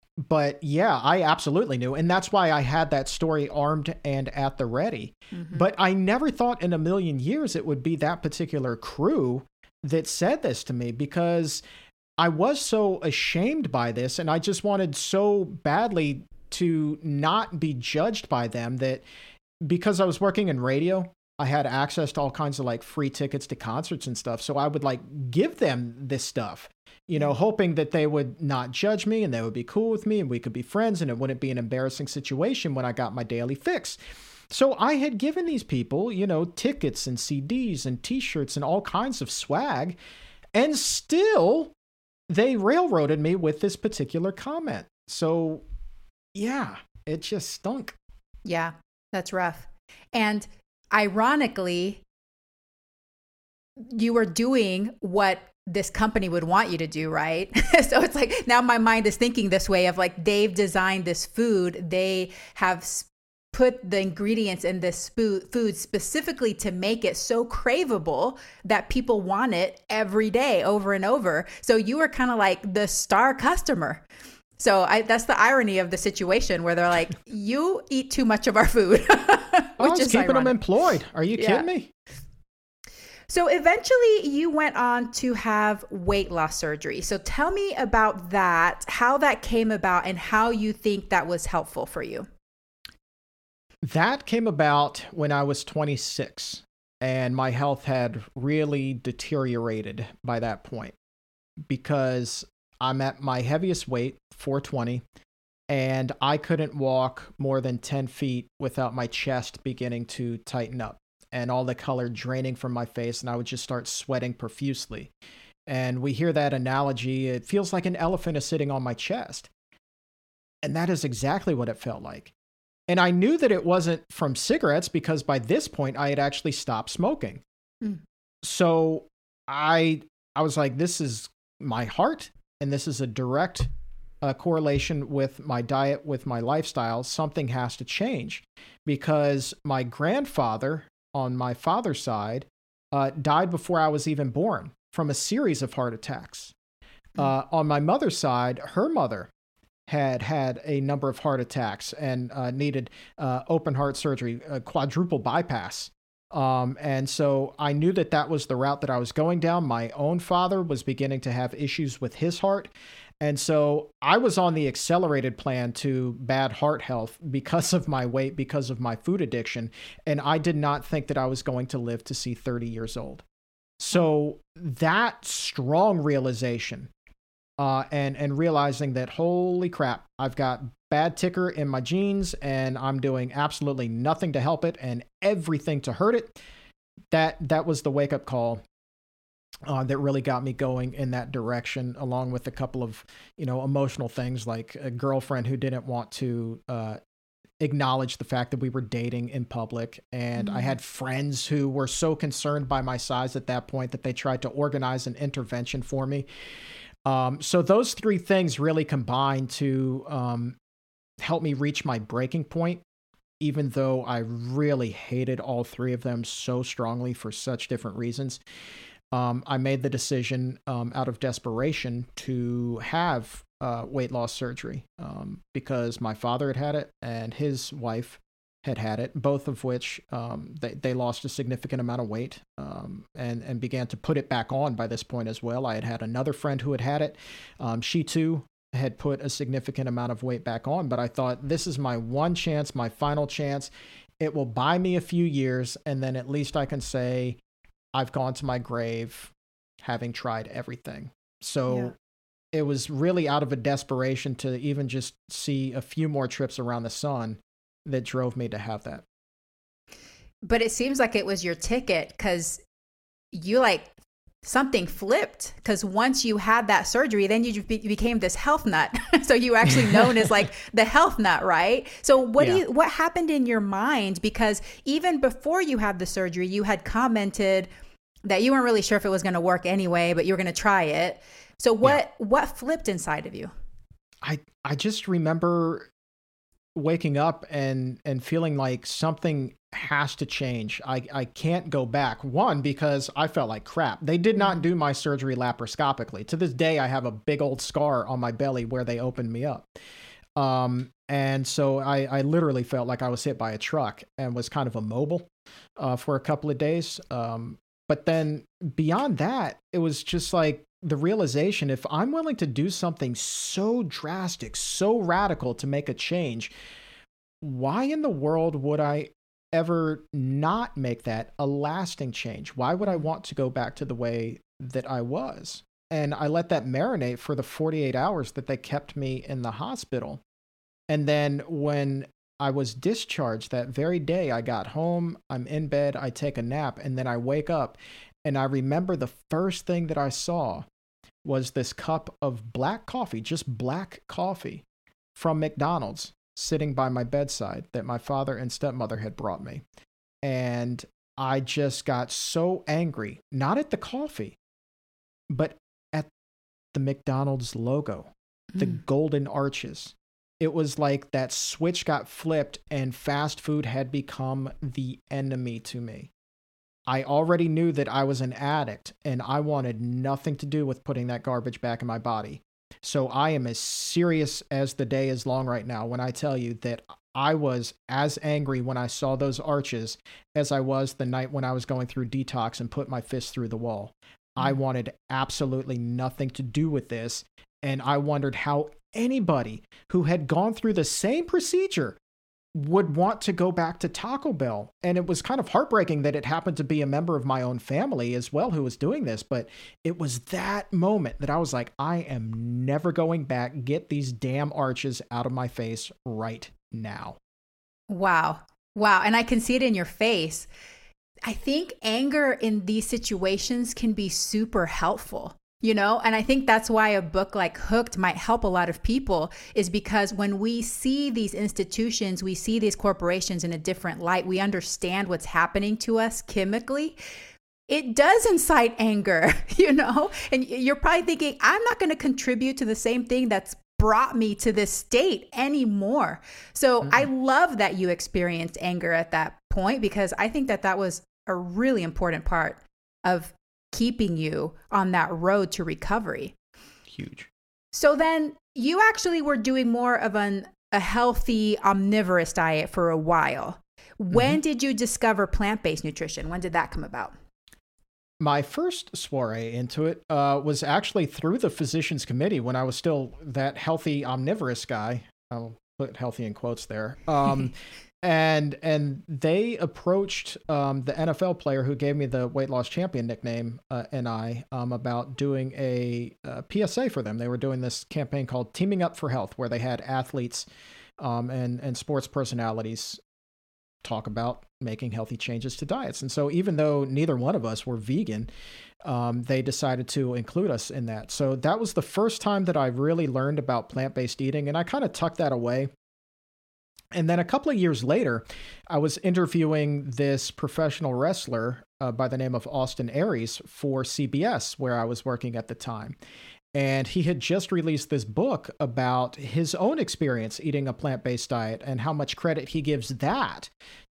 But yeah, I absolutely knew. And that's why I had that story armed and at the ready. Mm-hmm. But I never thought in a million years it would be that particular crew that said this to me, because I was so ashamed by this. And I just wanted so badly to not be judged by them that, because I was working in radio, I had access to all kinds of like free tickets to concerts and stuff. So I would like give them this stuff, you know, hoping that they would not judge me and they would be cool with me and we could be friends and it wouldn't be an embarrassing situation when I got my daily fix. So I had given these people, you know, tickets and C Ds and t-shirts and all kinds of swag, and still they railroaded me with this particular comment. So yeah, it just stunk. Yeah, that's rough. And ironically, you were doing what this company would want you to do, right? So it's like, now my mind is thinking this way of like, they've designed this food. They have put the ingredients in this food specifically to make it so craveable that people want it every day over and over. So you were kind of like the star customer. So I, that's the irony of the situation where they're like, you eat too much of our food. Which I was is keeping ironic. them employed. Are you Yeah. kidding me? So eventually you went on to have weight loss surgery. So tell me about that, how that came about, and how you think that was helpful for you. That came about when I was twenty-six, and my health had really deteriorated by that point because I'm at my heaviest weight, four twenty, and I couldn't walk more than ten feet without my chest beginning to tighten up and all the color draining from my face, and I would just start sweating profusely. And we hear that analogy, it feels like an elephant is sitting on my chest. And that is exactly what it felt like. And I knew that it wasn't from cigarettes because by this point I had actually stopped smoking. Mm. So I I was like, this is my heart, and this is a direct uh, correlation with my diet, with my lifestyle. Something has to change because my grandfather on my father's side uh, died before I was even born from a series of heart attacks. Mm. Uh, on my mother's side, her mother had had a number of heart attacks and uh, needed uh, open heart surgery, a quadruple bypass. Um, and so I knew that that was the route that I was going down. My own father was beginning to have issues with his heart. And so I was on the accelerated plan to bad heart health because of my weight, because of my food addiction. And I did not think that I was going to live to see thirty years old. So that strong realization uh, and, and realizing that, holy crap, I've got bad ticker in my genes and I'm doing absolutely nothing to help it and everything to hurt it. That, that was the wake-up call uh, that really got me going in that direction, along with a couple of, you know, emotional things like a girlfriend who didn't want to uh, acknowledge the fact that we were dating in public. And mm-hmm. I had friends who were so concerned by my size at that point that they tried to organize an intervention for me. Um, so those three things really combined to um, help me reach my breaking point, even though I really hated all three of them so strongly for such different reasons. Um, I made the decision um, out of desperation to have uh, weight loss surgery um, because my father had had it and his wife had had it, both of which um, they, they lost a significant amount of weight um, and, and began to put it back on by this point as well. I had had another friend who had had it. Um, she too had put a significant amount of weight back on, but I thought, this is my one chance, my final chance. It will buy me a few years, and then at least I can say I've gone to my grave having tried everything. So yeah. It was really out of a desperation to even just see a few more trips around the sun that drove me to have that. But it seems like it was your ticket, because you like something flipped, because once you had that surgery, then you be- became this health nut. So you were actually known as like the health nut, right? So what yeah. do you, what happened in your mind? Because even before you had the surgery, you had commented that you weren't really sure if it was going to work anyway, but you were going to try it. So what, yeah. what flipped inside of you? I, I just remember waking up and, and feeling like something has to change. I, I can't go back. One, because I felt like crap. They did not do my surgery laparoscopically. To this day, I have a big old scar on my belly where they opened me up. Um, and so I, I literally felt like I was hit by a truck and was kind of immobile uh, for a couple of days. Um, but then beyond that, it was just like the realization, if I'm willing to do something so drastic, so radical to make a change, why in the world would I ever not make that a lasting change? Why would I want to go back to the way that I was? And I let that marinate for the forty-eight hours that they kept me in the hospital. And then when I was discharged that very day, I got home, I'm in bed, I take a nap, and then I wake up and I remember the first thing that I saw was this cup of black coffee, just black coffee from McDonald's, sitting by my bedside that my father and stepmother had brought me. And I just got so angry, not at the coffee, but at the McDonald's logo, mm. the golden arches. It was like that switch got flipped and fast food had become the enemy to me. I already knew that I was an addict and I wanted nothing to do with putting that garbage back in my body. So I am as serious as the day is long right now when I tell you that I was as angry when I saw those arches as I was the night when I was going through detox and put my fist through the wall. I wanted absolutely nothing to do with this. And I wondered how anybody who had gone through the same procedure would want to go back to Taco Bell. And it was kind of heartbreaking that it happened to be a member of my own family as well who was doing this. But it was that moment that I was like, I am never going back. Get these damn arches out of my face right now. Wow. Wow. And I can see it in your face. I think anger in these situations can be super helpful. You know, and I think that's why a book like Hooked might help a lot of people, is because when we see these institutions, we see these corporations in a different light, we understand what's happening to us chemically. It does incite anger, you know, and you're probably thinking, I'm not going to contribute to the same thing that's brought me to this state anymore. So mm-hmm. I love that you experienced anger at that point, because I think that that was a really important part of keeping you on that road to recovery. Huge. So then you actually were doing more of an a healthy omnivorous diet for a while. When mm-hmm. did you discover plant-based nutrition? When did that come about? My first soiree into it uh, was actually through the physicians committee when I was still that healthy omnivorous guy. I'll put healthy in quotes there. Um, And and they approached um, the N F L player who gave me the weight loss champion nickname, uh, and I, um, about doing a, a P S A for them. They were doing this campaign called Teaming Up for Health, where they had athletes um, and, and sports personalities talk about making healthy changes to diets. And so even though neither one of us were vegan, um, they decided to include us in that. So that was the first time that I really learned about plant-based eating, and I kind of tucked that away. And then a couple of years later, I was interviewing this professional wrestler uh, by the name of Austin Aries for C B S, where I was working at the time. And he had just released this book about his own experience eating a plant-based diet and how much credit he gives that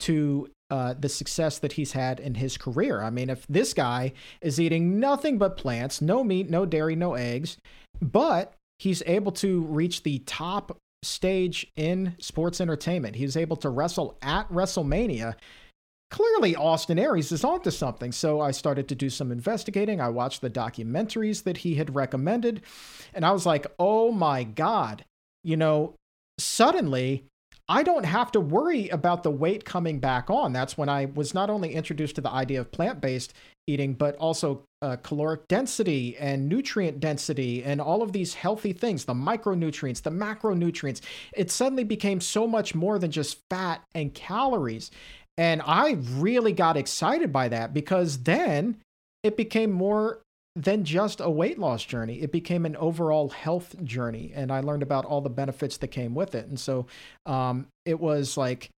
to uh, the success that he's had in his career. I mean, if this guy is eating nothing but plants, no meat, no dairy, no eggs, but he's able to reach the top stage in sports entertainment. He was able to wrestle at WrestleMania. Clearly, Austin Aries is onto something. So I started to do some investigating. I watched the documentaries that he had recommended, and I was like, oh my God, you know, suddenly I don't have to worry about the weight coming back on. That's when I was not only introduced to the idea of plant-based eating, but also uh, caloric density and nutrient density and all of these healthy things, the micronutrients, the macronutrients. It suddenly became so much more than just fat and calories. And I really got excited by that, because then it became more than just a weight loss journey. It became an overall health journey. And I learned about all the benefits that came with it. And so um, it was like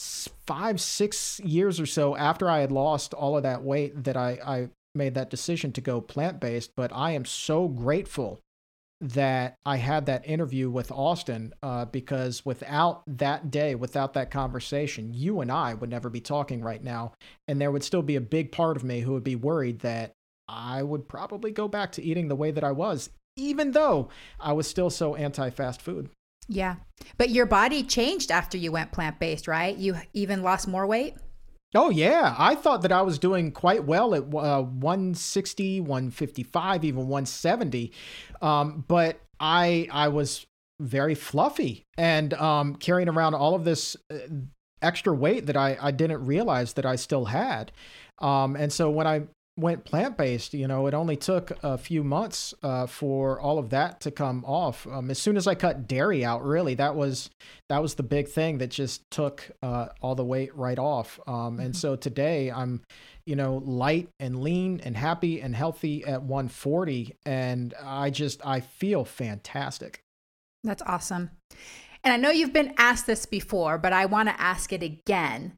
five, six years or so after I had lost all of that weight that I, I made that decision to go plant-based. But I am so grateful that I had that interview with Austin, uh, because without that day, without that conversation, you and I would never be talking right now. And there would still be a big part of me who would be worried that I would probably go back to eating the way that I was, even though I was still so anti-fast food. Yeah. But your body changed after you went plant-based, right? You even lost more weight? Oh, yeah. I thought that I was doing quite well at uh, one sixty, one fifty-five, even one seventy. Um, but I I was very fluffy and um, carrying around all of this uh, extra weight that I, I didn't realize that I still had. Um, and so when I went plant-based, you know, it only took a few months uh, for all of that to come off. Um, as soon as I cut dairy out, really, that was that was the big thing that just took uh, all the weight right off. Um, mm-hmm. And so today I'm, you know, light and lean and happy and healthy at one forty. And I just, I feel fantastic. That's awesome. And I know you've been asked this before, but I want to ask it again.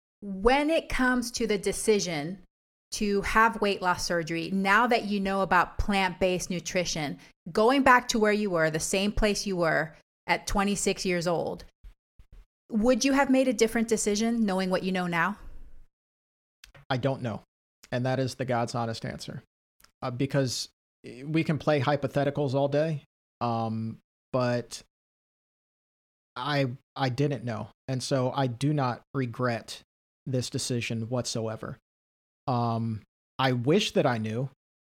When it comes to the decision to have weight loss surgery, now that you know about plant-based nutrition, going back to where you were, the same place you were at twenty-six years old, would you have made a different decision knowing what you know now? I don't know. And that is the God's honest answer. Uh, because we can play hypotheticals all day. Um, but I I didn't know. And so I do not regret this decision whatsoever. Um, I wish that I knew,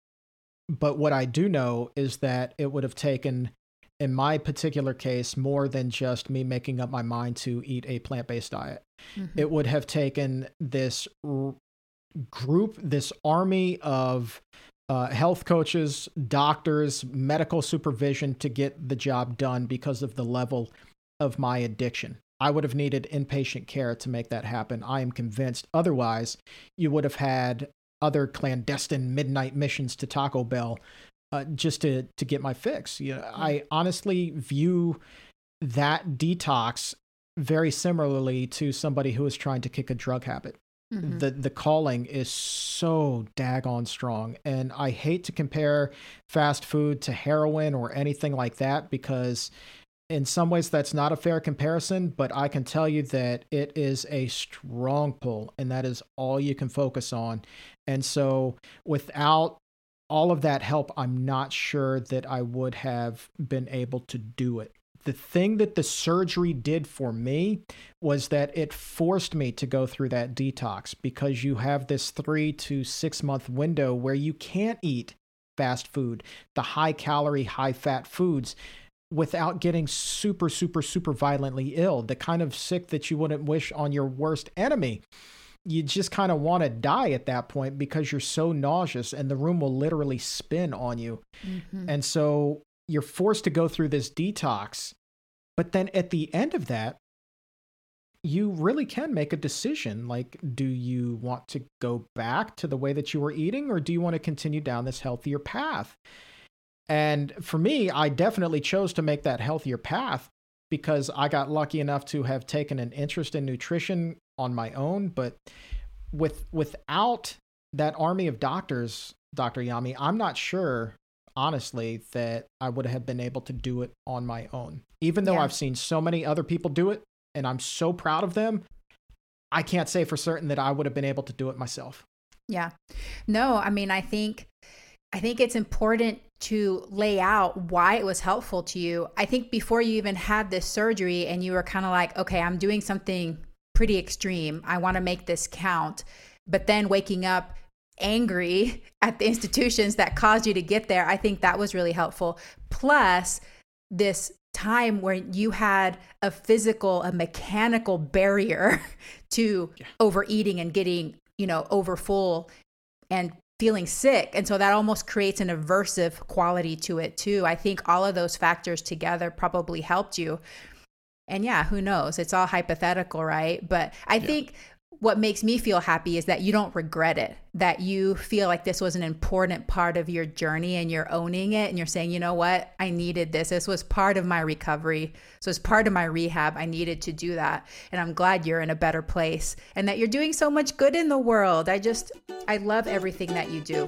but what I do know is that it would have taken, in my particular case, more than just me making up my mind to eat a plant-based diet. Mm-hmm. It would have taken this r- group, this army of uh, health coaches, doctors, medical supervision to get the job done because of the level of my addiction. I would have needed inpatient care to make that happen. I am convinced. Otherwise, you would have had other clandestine midnight missions to Taco Bell uh, just to, to get my fix. You know, I honestly view that detox very similarly to somebody who is trying to kick a drug habit. Mm-hmm. The the calling is so daggone strong. And I hate to compare fast food to heroin or anything like that, because in some ways that's not a fair comparison, but I can tell you that it is a strong pull, and that is all you can focus on. And so without all of that help, I'm not sure that I would have been able to do it. The thing that the surgery did for me was that it forced me to go through that detox, because you have this three to six month window where you can't eat fast food, the high calorie, high fat foods, without getting super, super, super violently ill, the kind of sick that you wouldn't wish on your worst enemy. You just kind of want to die at that point because you're so nauseous and the room will literally spin on you. Mm-hmm. And so you're forced to go through this detox. But then at the end of that, you really can make a decision. Like, do you want to go back to the way that you were eating, or do you want to continue down this healthier path? And for me, I definitely chose to make that healthier path because I got lucky enough to have taken an interest in nutrition on my own. But with without that army of doctors, Doctor Yami, I'm not sure, honestly, that I would have been able to do it on my own. Even though yeah. I've seen so many other people do it, and I'm so proud of them, I can't say for certain that I would have been able to do it myself. Yeah. No, I mean, I think... I think it's important to lay out why it was helpful to you. I think before you even had this surgery and you were kind of like, okay, I'm doing something pretty extreme. I want to make this count. But then waking up angry at the institutions that caused you to get there, I think that was really helpful. Plus this time where you had a physical, a mechanical barrier to yeah. overeating and getting, you know, over full and feeling sick. And so that almost creates an aversive quality to it too. I think all of those factors together probably helped you. And yeah, who knows? It's all hypothetical, right? But I yeah. think what makes me feel happy is that you don't regret it, that you feel like this was an important part of your journey and you're owning it and you're saying, you know what? I needed this. This was part of my recovery. So it's part of my rehab. I needed to do that. And I'm glad you're in a better place and that you're doing so much good in the world. I just, I love everything that you do.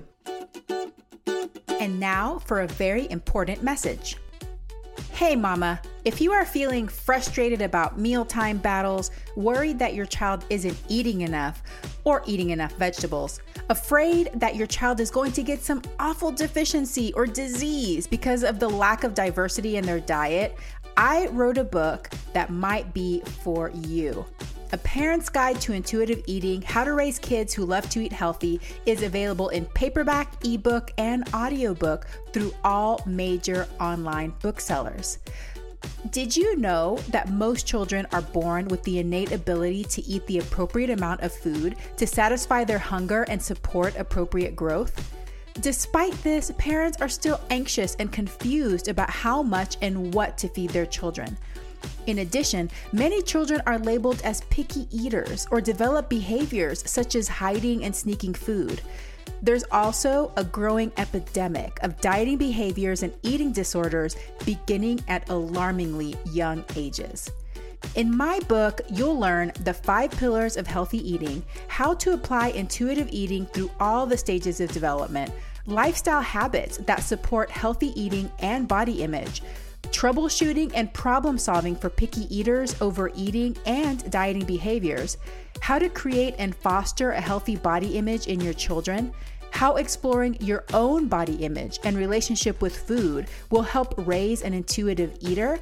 And now for a very important message. Hey mama, if you are feeling frustrated about mealtime battles, worried that your child isn't eating enough or eating enough vegetables, afraid that your child is going to get some awful deficiency or disease because of the lack of diversity in their diet, I wrote a book that might be for you. A Parent's Guide to Intuitive Eating, How to Raise Kids Who Love to Eat Healthy is available in paperback, ebook, and audiobook through all major online booksellers. Did you know that most children are born with the innate ability to eat the appropriate amount of food to satisfy their hunger and support appropriate growth? Despite this, parents are still anxious and confused about how much and what to feed their children. In addition, many children are labeled as picky eaters or develop behaviors such as hiding and sneaking food. There's also a growing epidemic of dieting behaviors and eating disorders beginning at alarmingly young ages. In my book, you'll learn the five pillars of healthy eating, how to apply intuitive eating through all the stages of development, lifestyle habits that support healthy eating and body image, troubleshooting and problem solving for picky eaters, overeating, and dieting behaviors, how to create and foster a healthy body image in your children, how exploring your own body image and relationship with food will help raise an intuitive eater,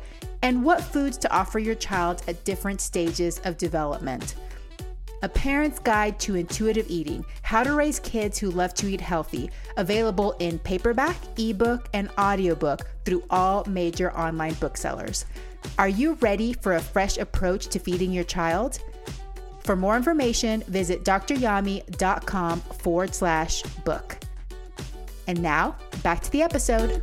and what foods to offer your child at different stages of development. A Parent's Guide to Intuitive Eating, How to Raise Kids Who Love to Eat Healthy, available in paperback, ebook, and audiobook through all major online booksellers. Are you ready for a fresh approach to feeding your child? For more information, visit dryami.com forward slash book. And now, back to the episode.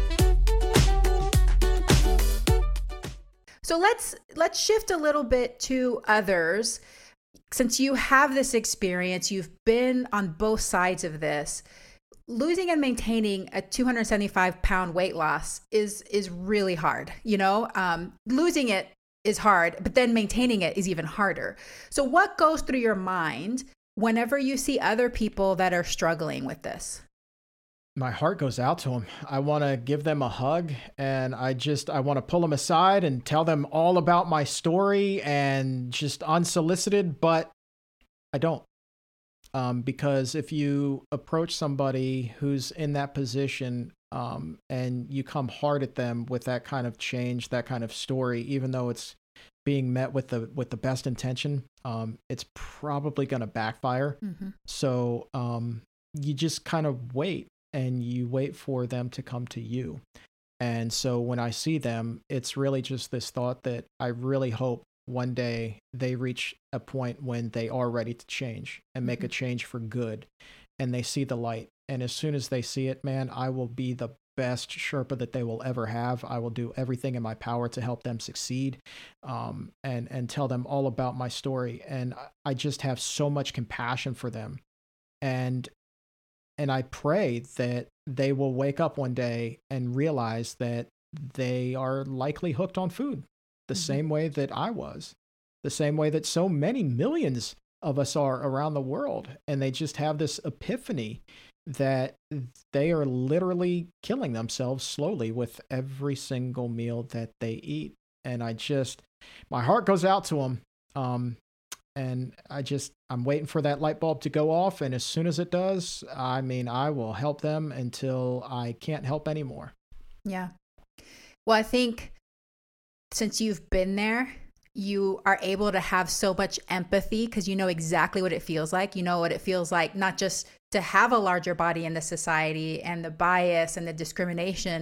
So let's let's shift a little bit to others. Since you have this experience, you've been on both sides of this. Losing and maintaining a two hundred seventy-five pound weight loss is is really hard. You know, um, losing it is hard, but then maintaining it is even harder. So what goes through your mind whenever you see other people that are struggling with this? My heart goes out to them. I want to give them a hug, and I just, I want to pull them aside and tell them all about my story, and just unsolicited, but I don't. Um, because if you approach somebody who's in that position, um, and you come hard at them with that kind of change, that kind of story, even though it's being met with the, with the best intention, um, it's probably going to backfire. Mm-hmm. So, um, you just kind of wait. And you wait for them to come to you. And so when I see them, it's really just this thought that I really hope one day they reach a point when they are ready to change and make a change for good. And they see the light. And as soon as they see it, man, I will be the best Sherpa that they will ever have. I will do everything in my power to help them succeed, um, and, and tell them all about my story. And I just have so much compassion for them. And And I pray that they will wake up one day and realize that they are likely hooked on food the mm-hmm. same way that I was, the same way that so many millions of us are around the world. And they just have this epiphany that they are literally killing themselves slowly with every single meal that they eat. And I just, my heart goes out to them. Um, And I just, I'm waiting for that light bulb to go off. And as soon as it does, I mean, I will help them until I can't help anymore. Yeah. Well, I think since you've been there, you are able to have so much empathy because you know exactly what it feels like. You know what it feels like, not just to have a larger body in the society and the bias and the discrimination,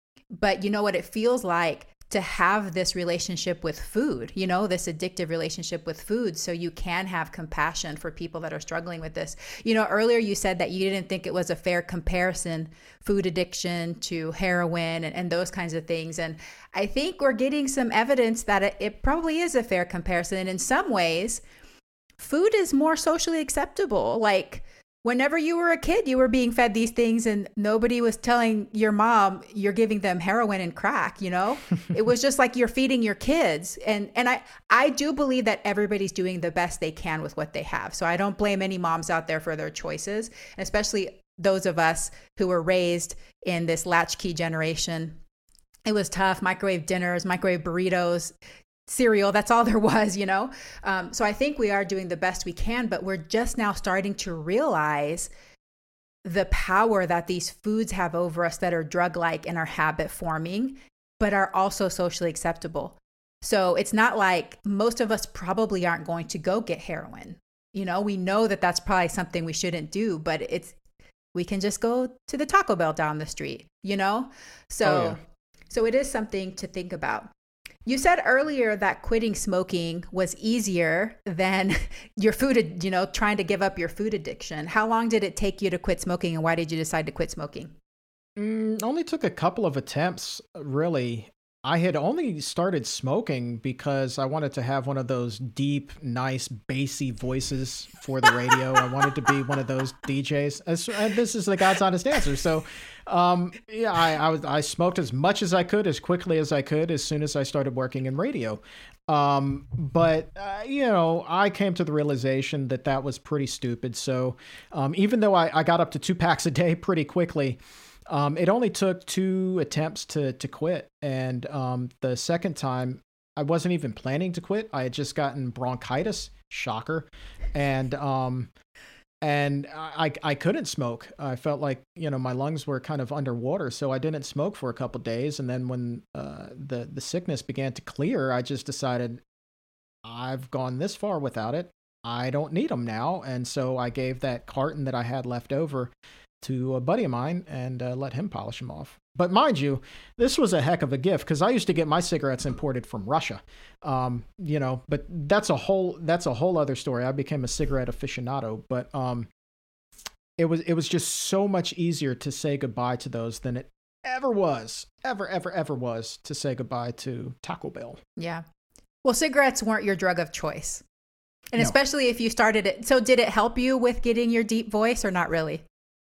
but you know what it feels like to have this relationship with food, you know, this addictive relationship with food. So you can have compassion for people that are struggling with this. You know, earlier you said that you didn't think it was a fair comparison, food addiction to heroin and, and those kinds of things. And I think we're getting some evidence that it, it probably is a fair comparison. And in some ways, food is more socially acceptable. Like, whenever you were a kid, you were being fed these things and nobody was telling your mom you're giving them heroin and crack, you know? It was just like you're feeding your kids. And and I, I do believe that everybody's doing the best they can with what they have. So I don't blame any moms out there for their choices, especially those of us who were raised in this latchkey generation. It was tough. Microwave dinners, microwave burritos, cereal, that's all there was, you know? Um, so I think we are doing the best we can, but we're just now starting to realize the power that these foods have over us that are drug-like and are habit forming, but are also socially acceptable. So it's not like most of us probably aren't going to go get heroin. You know, we know that that's probably something we shouldn't do, but it's, we can just go to the Taco Bell down the street, you know? So, oh, yeah. so it is something to think about. You said earlier that quitting smoking was easier than your food, you know, trying to give up your food addiction. How long did it take you to quit smoking, and why did you decide to quit smoking? Mm, only took a couple of attempts, really. I had only started smoking because I wanted to have one of those deep, nice, bassy voices for the radio. I wanted to be one of those D Js. As, and this is the God's honest answer. So, um, yeah, I, I was I smoked as much as I could, as quickly as I could, as soon as I started working in radio. Um, but uh, you know, I came to the realization that that was pretty stupid. So, um, even though I, I got up to two packs a day pretty quickly. Um, it only took two attempts to to quit. And um, the second time, I wasn't even planning to quit. I had just gotten bronchitis, shocker. And um, and I, I couldn't smoke. I felt like, you know, my lungs were kind of underwater. So I didn't smoke for a couple of days. And then when uh, the, the sickness began to clear, I just decided I've gone this far without it. I don't need them now. And so I gave that carton that I had left over to a buddy of mine and uh, let him polish them off. But mind you, this was a heck of a gift because I used to get my cigarettes imported from Russia. Um, you know, but that's a whole that's a whole other story. I became a cigarette aficionado, but um, it was it was just so much easier to say goodbye to those than it ever was, ever, ever, ever was to say goodbye to Taco Bell. Yeah. Well, cigarettes weren't your drug of choice. And No. especially if you started it. So did it help you with getting your deep voice or not really?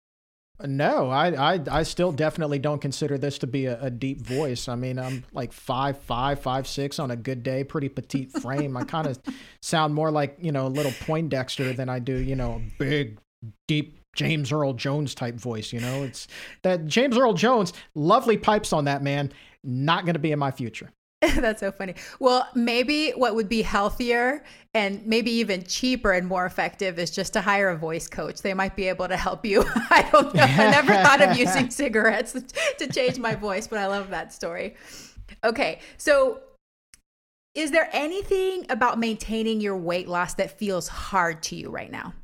No, I, I, I still definitely don't consider this to be a, a deep voice. I mean, I'm like five, five, five, six on a good day, pretty petite frame. I kind of sound more like, you know, a little Poindexter than I do, you know, a big, deep James Earl Jones type voice. You know, it's that James Earl Jones, lovely pipes on that man. Not going to be in my future. That's so funny. Well, maybe what would be healthier and maybe even cheaper and more effective is just to hire a voice coach. They might be able to help you. I don't know. I never thought of using cigarettes to change my voice, but I love that story. Okay. So is there anything about maintaining your weight loss that feels hard to you right now?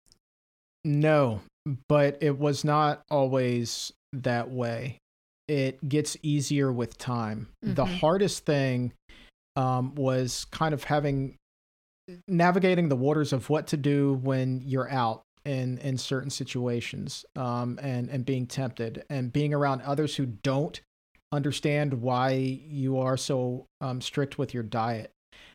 No, but it was not always that way. It gets easier with time. Mm-hmm. The hardest thing um, was kind of having, navigating the waters of what to do when you're out in, in certain situations um, and, and being tempted and being around others who don't understand why you are so um, strict with your diet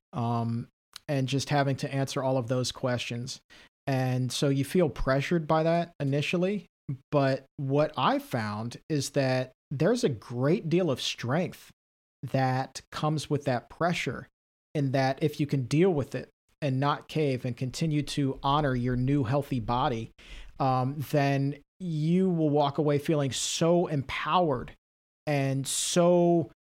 um, and just having to answer all of those questions. And so you feel pressured by that initially. But what I found is that there's a great deal of strength that comes with that pressure, in that if you can deal with it and not cave and continue to honor your new healthy body, um, then you will walk away feeling so empowered and so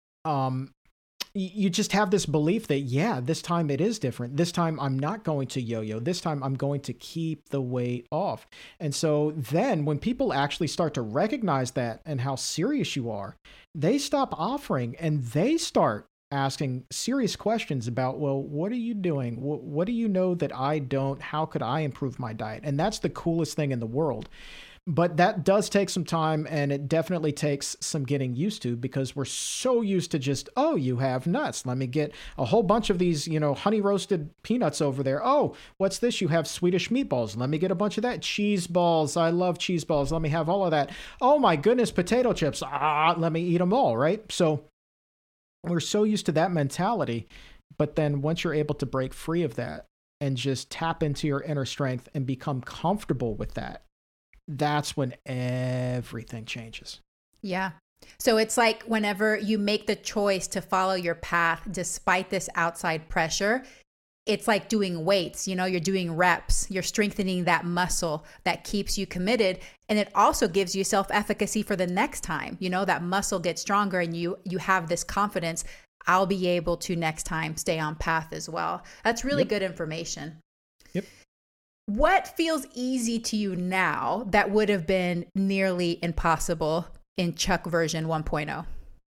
um, you just have this belief that, yeah, this time it is different. This time I'm not going to yo-yo. This time I'm going to keep the weight off. And so then when people actually start to recognize that and how serious you are, they stop offering and they start asking serious questions about, well, what are you doing? What, what do you know that I don't? How could I improve my diet? And that's the coolest thing in the world. But that does take some time, and it definitely takes some getting used to, because we're so used to just, oh, you have nuts. Let me get a whole bunch of these, you know, honey roasted peanuts over there. Oh, what's this? You have Swedish meatballs. Let me get a bunch of that. Cheese balls. I love cheese balls. Let me have all of that. Oh my goodness, potato chips. Ah, let me eat them all, right? So we're so used to that mentality. But then once you're able to break free of that and just tap into your inner strength and become comfortable with that, that's when everything changes. Yeah. So it's like whenever you make the choice to follow your path despite this outside pressure, it's like doing weights. You know, you're doing reps, you're strengthening that muscle that keeps you committed. And it also gives you self-efficacy for the next time. You know, that muscle gets stronger and you you have this confidence. I'll be able to next time stay on path as well. That's really yep. good information. Yep. What feels easy to you now that would have been nearly impossible in Chuck version one point oh?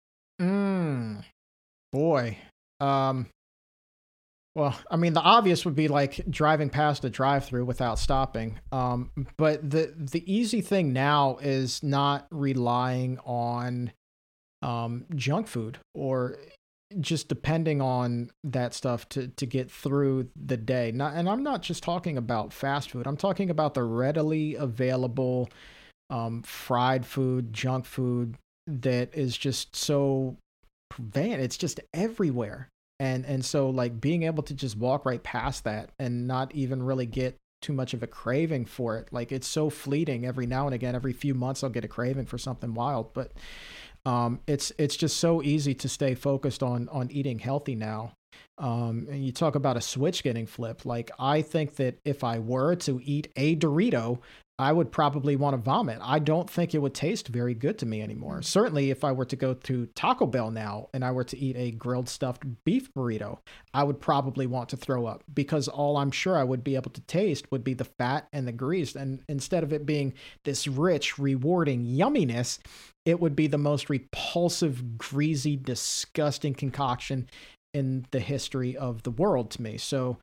Mm, boy. Um, well, I mean, the obvious would be like driving past a drive-through without stopping. Um, but the, the easy thing now is not relying on um, junk food or just depending on that stuff to, to get through the day. Not, and I'm not just talking about fast food. I'm talking about the readily available um, fried food, junk food that is just so prevalent. It's just everywhere. And, and so like being able to just walk right past that and not even really get too much of a craving for it. Like it's so fleeting. Every now and again, every few months, I'll get a craving for something wild, but Um, it's it's just so easy to stay focused on on eating healthy now. Um, and you talk about a switch getting flipped. Like I think that if I were to eat a Dorito, I would probably want to vomit. I don't think it would taste very good to me anymore. Mm. Certainly if I were to go to Taco Bell now and I were to eat a grilled stuffed beef burrito, I would probably want to throw up, because all I'm sure I would be able to taste would be the fat and the grease. And instead of it being this rich, rewarding yumminess, it would be the most repulsive, greasy, disgusting concoction in the history of the world to me. So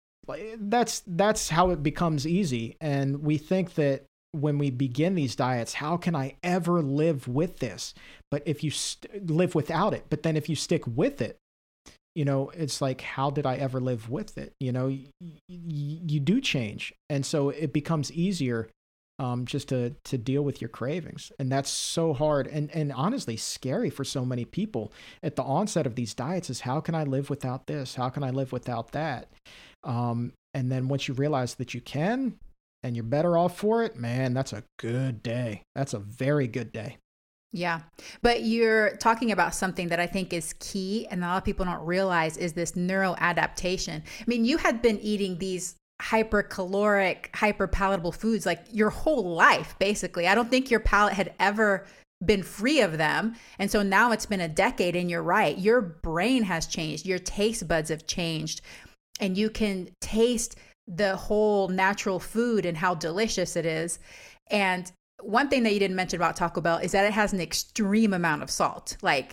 that's that's how it becomes easy. And we think that when we begin these diets, how can I ever live with this? But if you st- live without it, but then if you stick with it, you know, it's like, how did I ever live with it? You know, y- y- you do change. And so it becomes easier um, just to, to deal with your cravings. And that's so hard and, and honestly scary for so many people at the onset of these diets is, how can I live without this? How can I live without that? Um, and then once you realize that you can, and you're better off for it, man, that's a good day. That's a very good day. Yeah. But you're talking about something that I think is key and a lot of people don't realize is this neuroadaptation. I mean, you had been eating these hypercaloric, hyperpalatable foods like your whole life, basically. I don't think your palate had ever been free of them. And so now it's been a decade and you're right. Your brain has changed. Your taste buds have changed. And you can taste the whole natural food and how delicious it is. And one thing that you didn't mention about Taco Bell is that it has an extreme amount of salt, like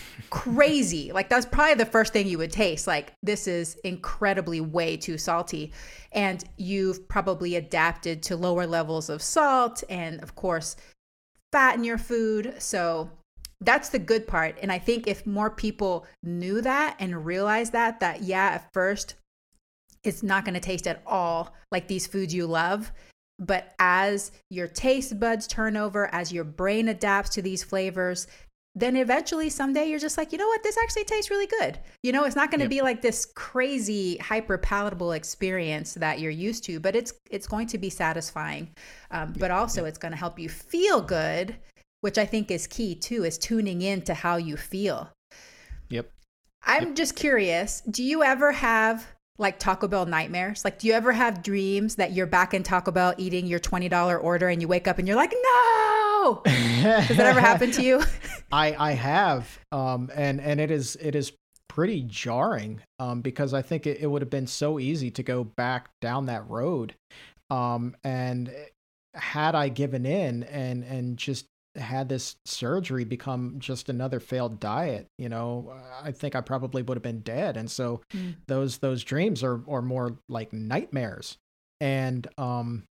crazy. Like that's probably the first thing you would taste. Like this is incredibly way too salty. And you've probably adapted to lower levels of salt and of course, fat in your food. So that's the good part. And I think if more people knew that and realized that, that yeah, at first, it's not going to taste at all like these foods you love. But as your taste buds turn over, as your brain adapts to these flavors, then eventually someday you're just like, you know what, this actually tastes really good. You know, it's not going to yep. be like this crazy hyper palatable experience that you're used to, but it's it's going to be satisfying. Um, yep. But also yep. it's going to help you feel good, which I think is key too, is tuning in to how you feel. Yep. I'm yep. just curious, do you ever have like Taco Bell nightmares? Like, do you ever have dreams that you're back in Taco Bell eating your twenty dollars order and you wake up and you're like, no? Does that ever happen to you? I, I have. Um, and, and it is, it is pretty jarring um, because I think it, it would have been so easy to go back down that road. Um, and had I given in and, and just had this surgery become just another failed diet, you know, I think I probably would have been dead. And so mm. those, those dreams are, are more like nightmares. And, um,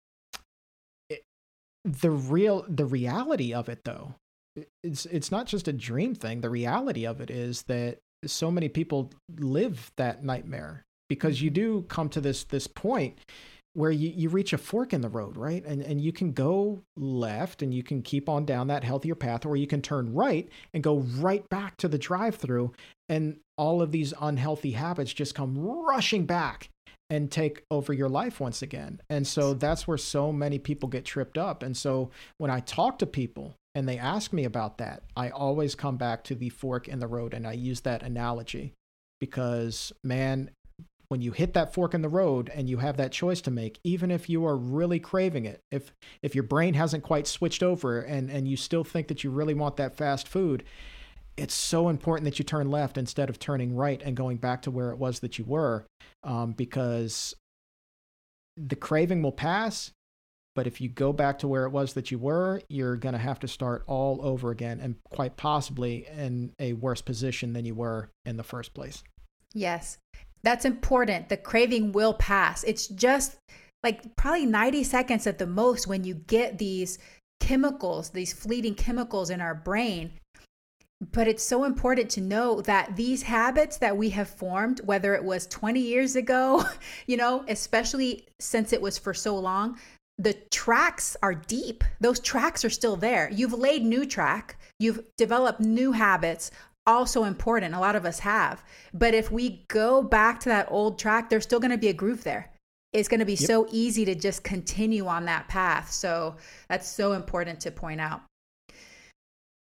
it, the real, the reality of it though, it's, it's not just a dream thing. The reality of it is that so many people live that nightmare because you do come to this, this point where you, you reach a fork in the road, right? And and you can go left and you can keep on down that healthier path, or you can turn right and go right back to the drive-through. And all of these unhealthy habits just come rushing back and take over your life once again. And so that's where so many people get tripped up. And so when I talk to people and they ask me about that, I always come back to the fork in the road. And I use that analogy because, man, when you hit that fork in the road and you have that choice to make, even if you are really craving it, if if your brain hasn't quite switched over and, and you still think that you really want that fast food, it's so important that you turn left instead of turning right and going back to where it was that you were, um, because the craving will pass. But if you go back to where it was that you were, you're going to have to start all over again and quite possibly in a worse position than you were in the first place. Yes. That's important. The craving will pass. It's just like probably ninety seconds at the most when you get these chemicals, these fleeting chemicals in our brain. But it's so important to know that these habits that we have formed, whether it was twenty years ago, you know, especially since it was for so long, the tracks are deep. Those tracks are still there. You've laid new track. You've developed new habits. Also important. A lot of us have. But if we go back to that old track, there's still going to be a groove there. It's going to be yep. so easy to just continue on that path. So that's so important to point out.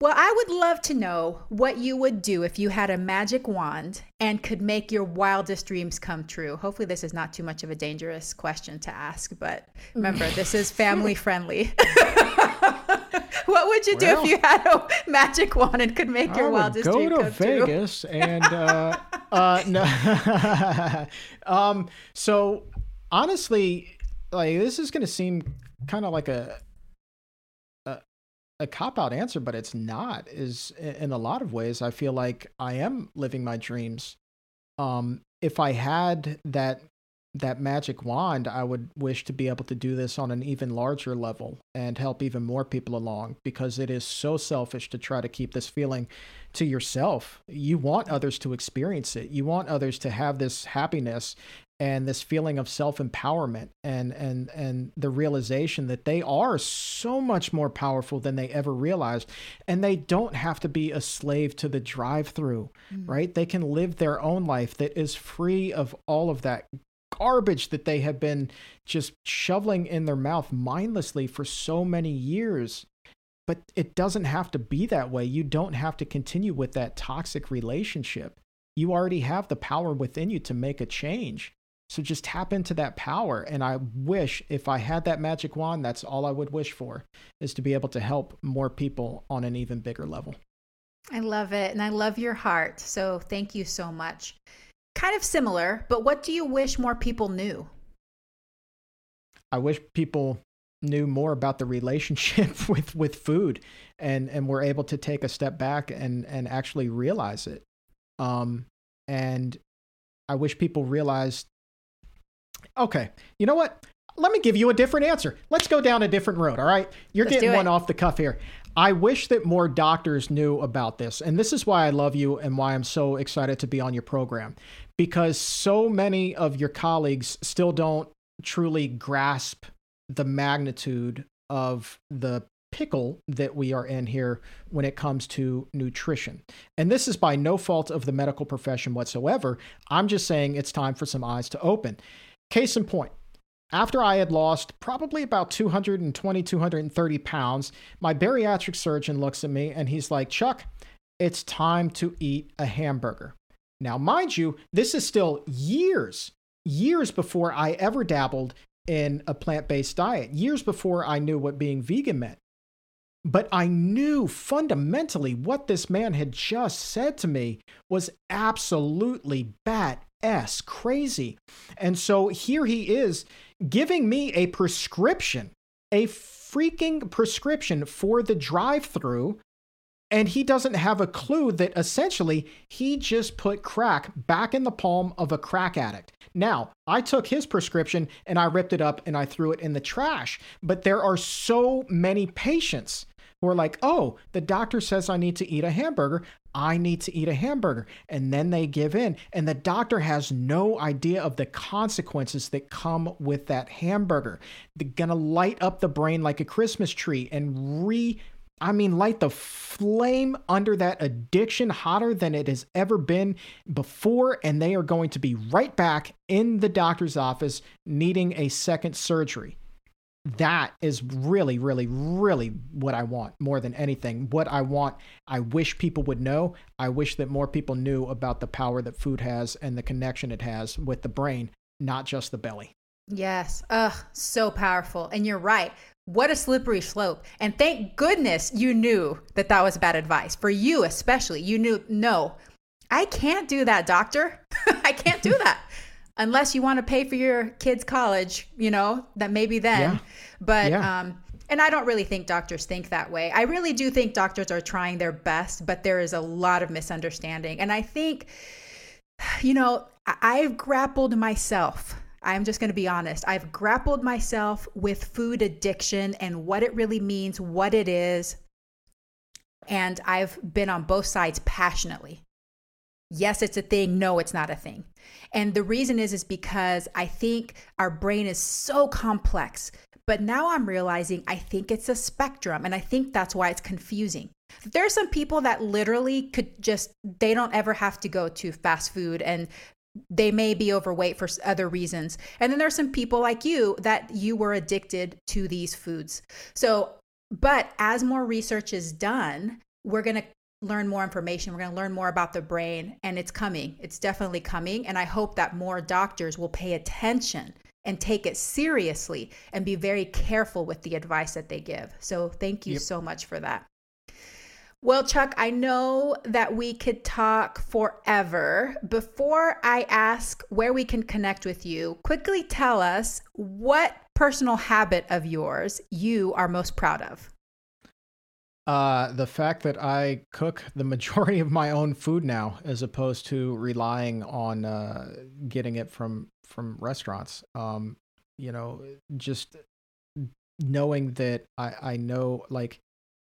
Well, I would love to know what you would do if you had a magic wand and could make your wildest dreams come true. Hopefully this is not too much of a dangerous question to ask, but remember, this is family friendly. What would you Well, do if you had a magic wand and could make your I would wildest go dream to come true? Vegas and uh, uh, no. um, so honestly, like this is going to seem kind of like a a, a cop-out answer, but it's not. Is in a lot of ways, I feel like I am living my dreams. Um, if I had that that magic wand, I would wish to be able to do this on an even larger level and help even more people along, because it is so selfish to try to keep this feeling to yourself. You want others to experience it. You want others to have this happiness and this feeling of self-empowerment and and and the realization that they are so much more powerful than they ever realized, and they don't have to be a slave to the drive-through, mm. right? They can live their own life that is free of all of that garbage that they have been just shoveling in their mouth mindlessly for so many years. But it doesn't have to be that way. You don't have to continue with that toxic relationship. You already have the power within you to make a change. So just tap into that power. And I wish if I had that magic wand, that's all I would wish for, is to be able to help more people on an even bigger level. I love it. And I love your heart. So thank you so much. Kind of similar, but what do you wish more people knew? I wish people knew more about the relationship with, with food and, and were able to take a step back and, and actually realize it. Um, and I wish people realized, okay, you know what? Let me give you a different answer. Let's go down a different road. All right. You're Let's getting one off the cuff here. I wish that more doctors knew about this. And this is why I love you and why I'm so excited to be on your program, because so many of your colleagues still don't truly grasp the magnitude of the pickle that we are in here when it comes to nutrition. And this is by no fault of the medical profession whatsoever. I'm just saying it's time for some eyes to open. Case in point. After I had lost probably about two hundred twenty, two hundred thirty pounds, my bariatric surgeon looks at me and he's like, Chuck, it's time to eat a hamburger. Now, mind you, this is still years, years before I ever dabbled in a plant-based diet, years before I knew what being vegan meant. But I knew fundamentally what this man had just said to me was absolutely bat-ass crazy. And so here he is giving me a prescription, a freaking prescription for the drive-through. And he doesn't have a clue that essentially he just put crack back in the palm of a crack addict. Now, I took his prescription and I ripped it up and I threw it in the trash. But there are so many patients who are like, oh, the doctor says I need to eat a hamburger. I need to eat a hamburger. And then they give in. And the doctor has no idea of the consequences that come with that hamburger. They're going to light up the brain like a Christmas tree and re- I mean, light the flame under that addiction hotter than it has ever been before. And they are going to be right back in the doctor's office needing a second surgery. That is really, really, really what I want more than anything. What I want, I wish people would know. I wish that more people knew about the power that food has and the connection it has with the brain, not just the belly. Yes. Ugh, so powerful. And you're right. What a slippery slope. And thank goodness you knew that that was bad advice. For you especially, you knew, no, I can't do that, doctor. I can't do that. Unless you want to pay for your kids' college, you know, that maybe then. Yeah. But, yeah. um, and I don't really think doctors think that way. I really do think doctors are trying their best, but there is a lot of misunderstanding. And I think, you know, I've grappled myself. I'm just going to be honest. I've grappled myself with food addiction and what it really means, what it is. And I've been on both sides passionately. Yes, it's a thing. No, it's not a thing. And the reason is, is because I think our brain is so complex. But now I'm realizing I think it's a spectrum. And I think that's why it's confusing. There are some people that literally could just, they don't ever have to go to fast food and they may be overweight for other reasons. And then there's some people like you that you were addicted to these foods. So, but as more research is done, we're going to learn more information. We're going to learn more about the brain, and it's coming. It's definitely coming. And I hope that more doctors will pay attention and take it seriously and be very careful with the advice that they give. So thank you yep. so much for that. Well, Chuck, I know that we could talk forever. Before I ask where we can connect with you, quickly tell us what personal habit of yours you are most proud of. Uh, the fact that I cook the majority of my own food now, as opposed to relying on uh, getting it from from restaurants. Um, you know, just knowing that I, I know, like,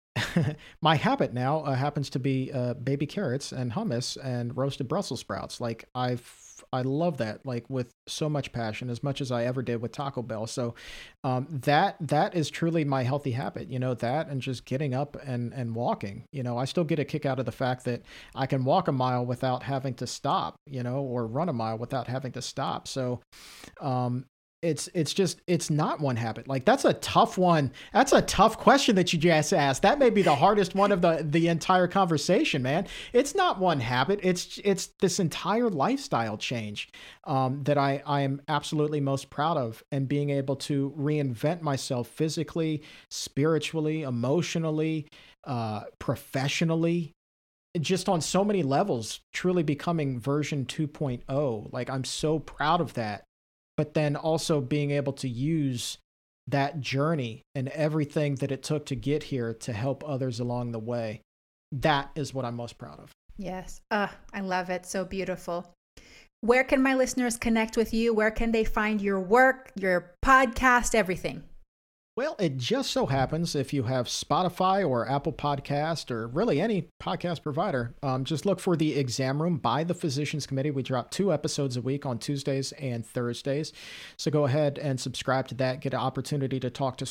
my habit now uh, happens to be uh, baby carrots and hummus and roasted Brussels sprouts. Like, I've I love that, like, with so much passion, as much as I ever did with Taco Bell. So um, that that is truly my healthy habit, you know, that and just getting up and, and walking. You know, I still get a kick out of the fact that I can walk a mile without having to stop, you know, or run a mile without having to stop. So um, it's it's just it's not one habit. Like, that's a tough one. That's a tough question that you just asked. That may be the hardest one of the the entire conversation, man. It's not one habit. It's it's this entire lifestyle change um, that I I am absolutely most proud of, and being able to reinvent myself physically, spiritually, emotionally, uh, professionally. Just on so many levels, truly becoming version two point oh. Like, I'm so proud of that. But then also being able to use that journey and everything that it took to get here to help others along the way. That is what I'm most proud of. Yes. Uh, I love it. So beautiful. Where can my listeners connect with you? Where can they find your work, your podcast, everything? Well, it just so happens if you have Spotify or Apple Podcast or really any podcast provider, um, just look for The Exam Room by the Physicians Committee. We drop two episodes a week on Tuesdays and Thursdays. So go ahead and subscribe to that. Get an opportunity to talk to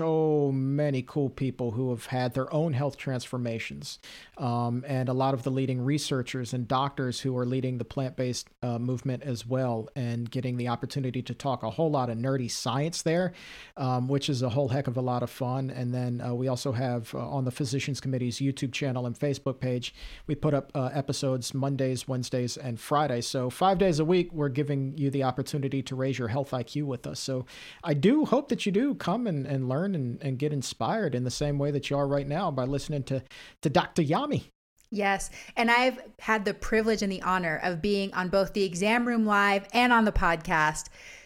so many cool people who have had their own health transformations, um, and a lot of the leading researchers and doctors who are leading the plant-based uh, movement as well, and getting the opportunity to talk a whole lot of nerdy science there, um, which is a whole heck of a lot of fun. And then uh, we also have uh, on the Physicians Committee's YouTube channel and Facebook page, we put up uh, episodes Mondays, Wednesdays, and Fridays. So five days a week, we're giving you the opportunity to raise your health I Q with us. So I do hope that you do come and, and learn and, and get inspired in the same way that you are right now by listening to, to Doctor Yami. Yes. And I've had the privilege and the honor of being on both the Exam Room Live and on the podcast.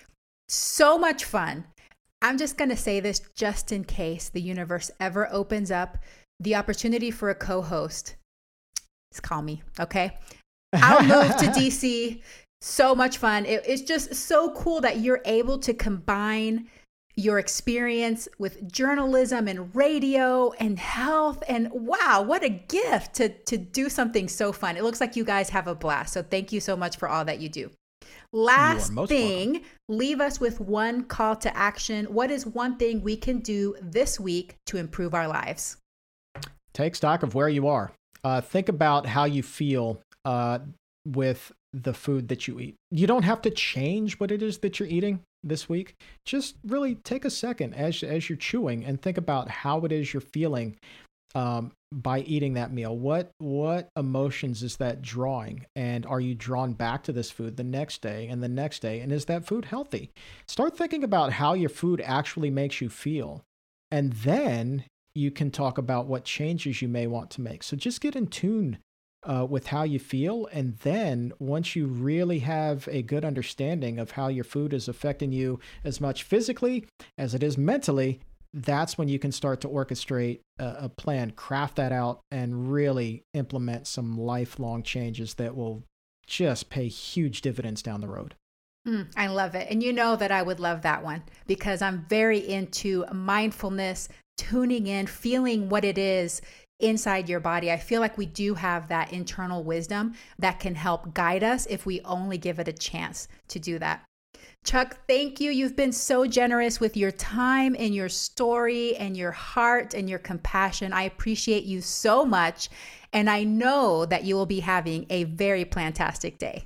So much fun. I'm just going to say this just in case the universe ever opens up the opportunity for a co-host. Just call me, okay? I'll move to D C. So much fun. It, it's just so cool that you're able to combine your experience with journalism and radio and health. And wow, what a gift to, to do something so fun. It looks like you guys have a blast. So thank you so much for all that you do. Last thing, welcome. Leave us with one call to action. What is one thing we can do this week to improve our lives? Take stock of where you are. Uh, think about how you feel uh, with the food that you eat. You don't have to change what it is that you're eating this week. Just really take a second as, as you're chewing and think about how it is you're feeling um, by eating that meal. What what emotions is that drawing? And are you drawn back to this food the next day and the next day? And is that food healthy? Start thinking about how your food actually makes you feel. And then you can talk about what changes you may want to make. So just get in tune uh, with how you feel. And then once you really have a good understanding of how your food is affecting you as much physically as it is mentally, that's when you can start to orchestrate a, a plan, craft that out, and really implement some lifelong changes that will just pay huge dividends down the road. Mm, I love it. And you know that I would love that one because I'm very into mindfulness, tuning in, feeling what it is inside your body. I feel like we do have that internal wisdom that can help guide us if we only give it a chance to do that. Chuck, thank you. You've been so generous with your time and your story and your heart and your compassion. I appreciate you so much. And I know that you will be having a very plantastic day.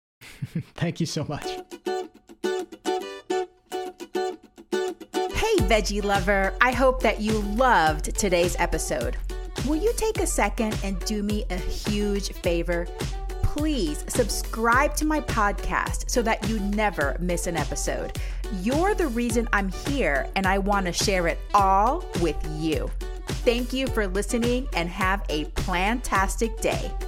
Thank you so much. Hey, veggie lover. I hope that you loved today's episode. will you take a second and do me a huge favor? Please subscribe to my podcast so that you never miss an episode. You're the reason I'm here, and I want to share it all with you. Thank you for listening, and have a plantastic day.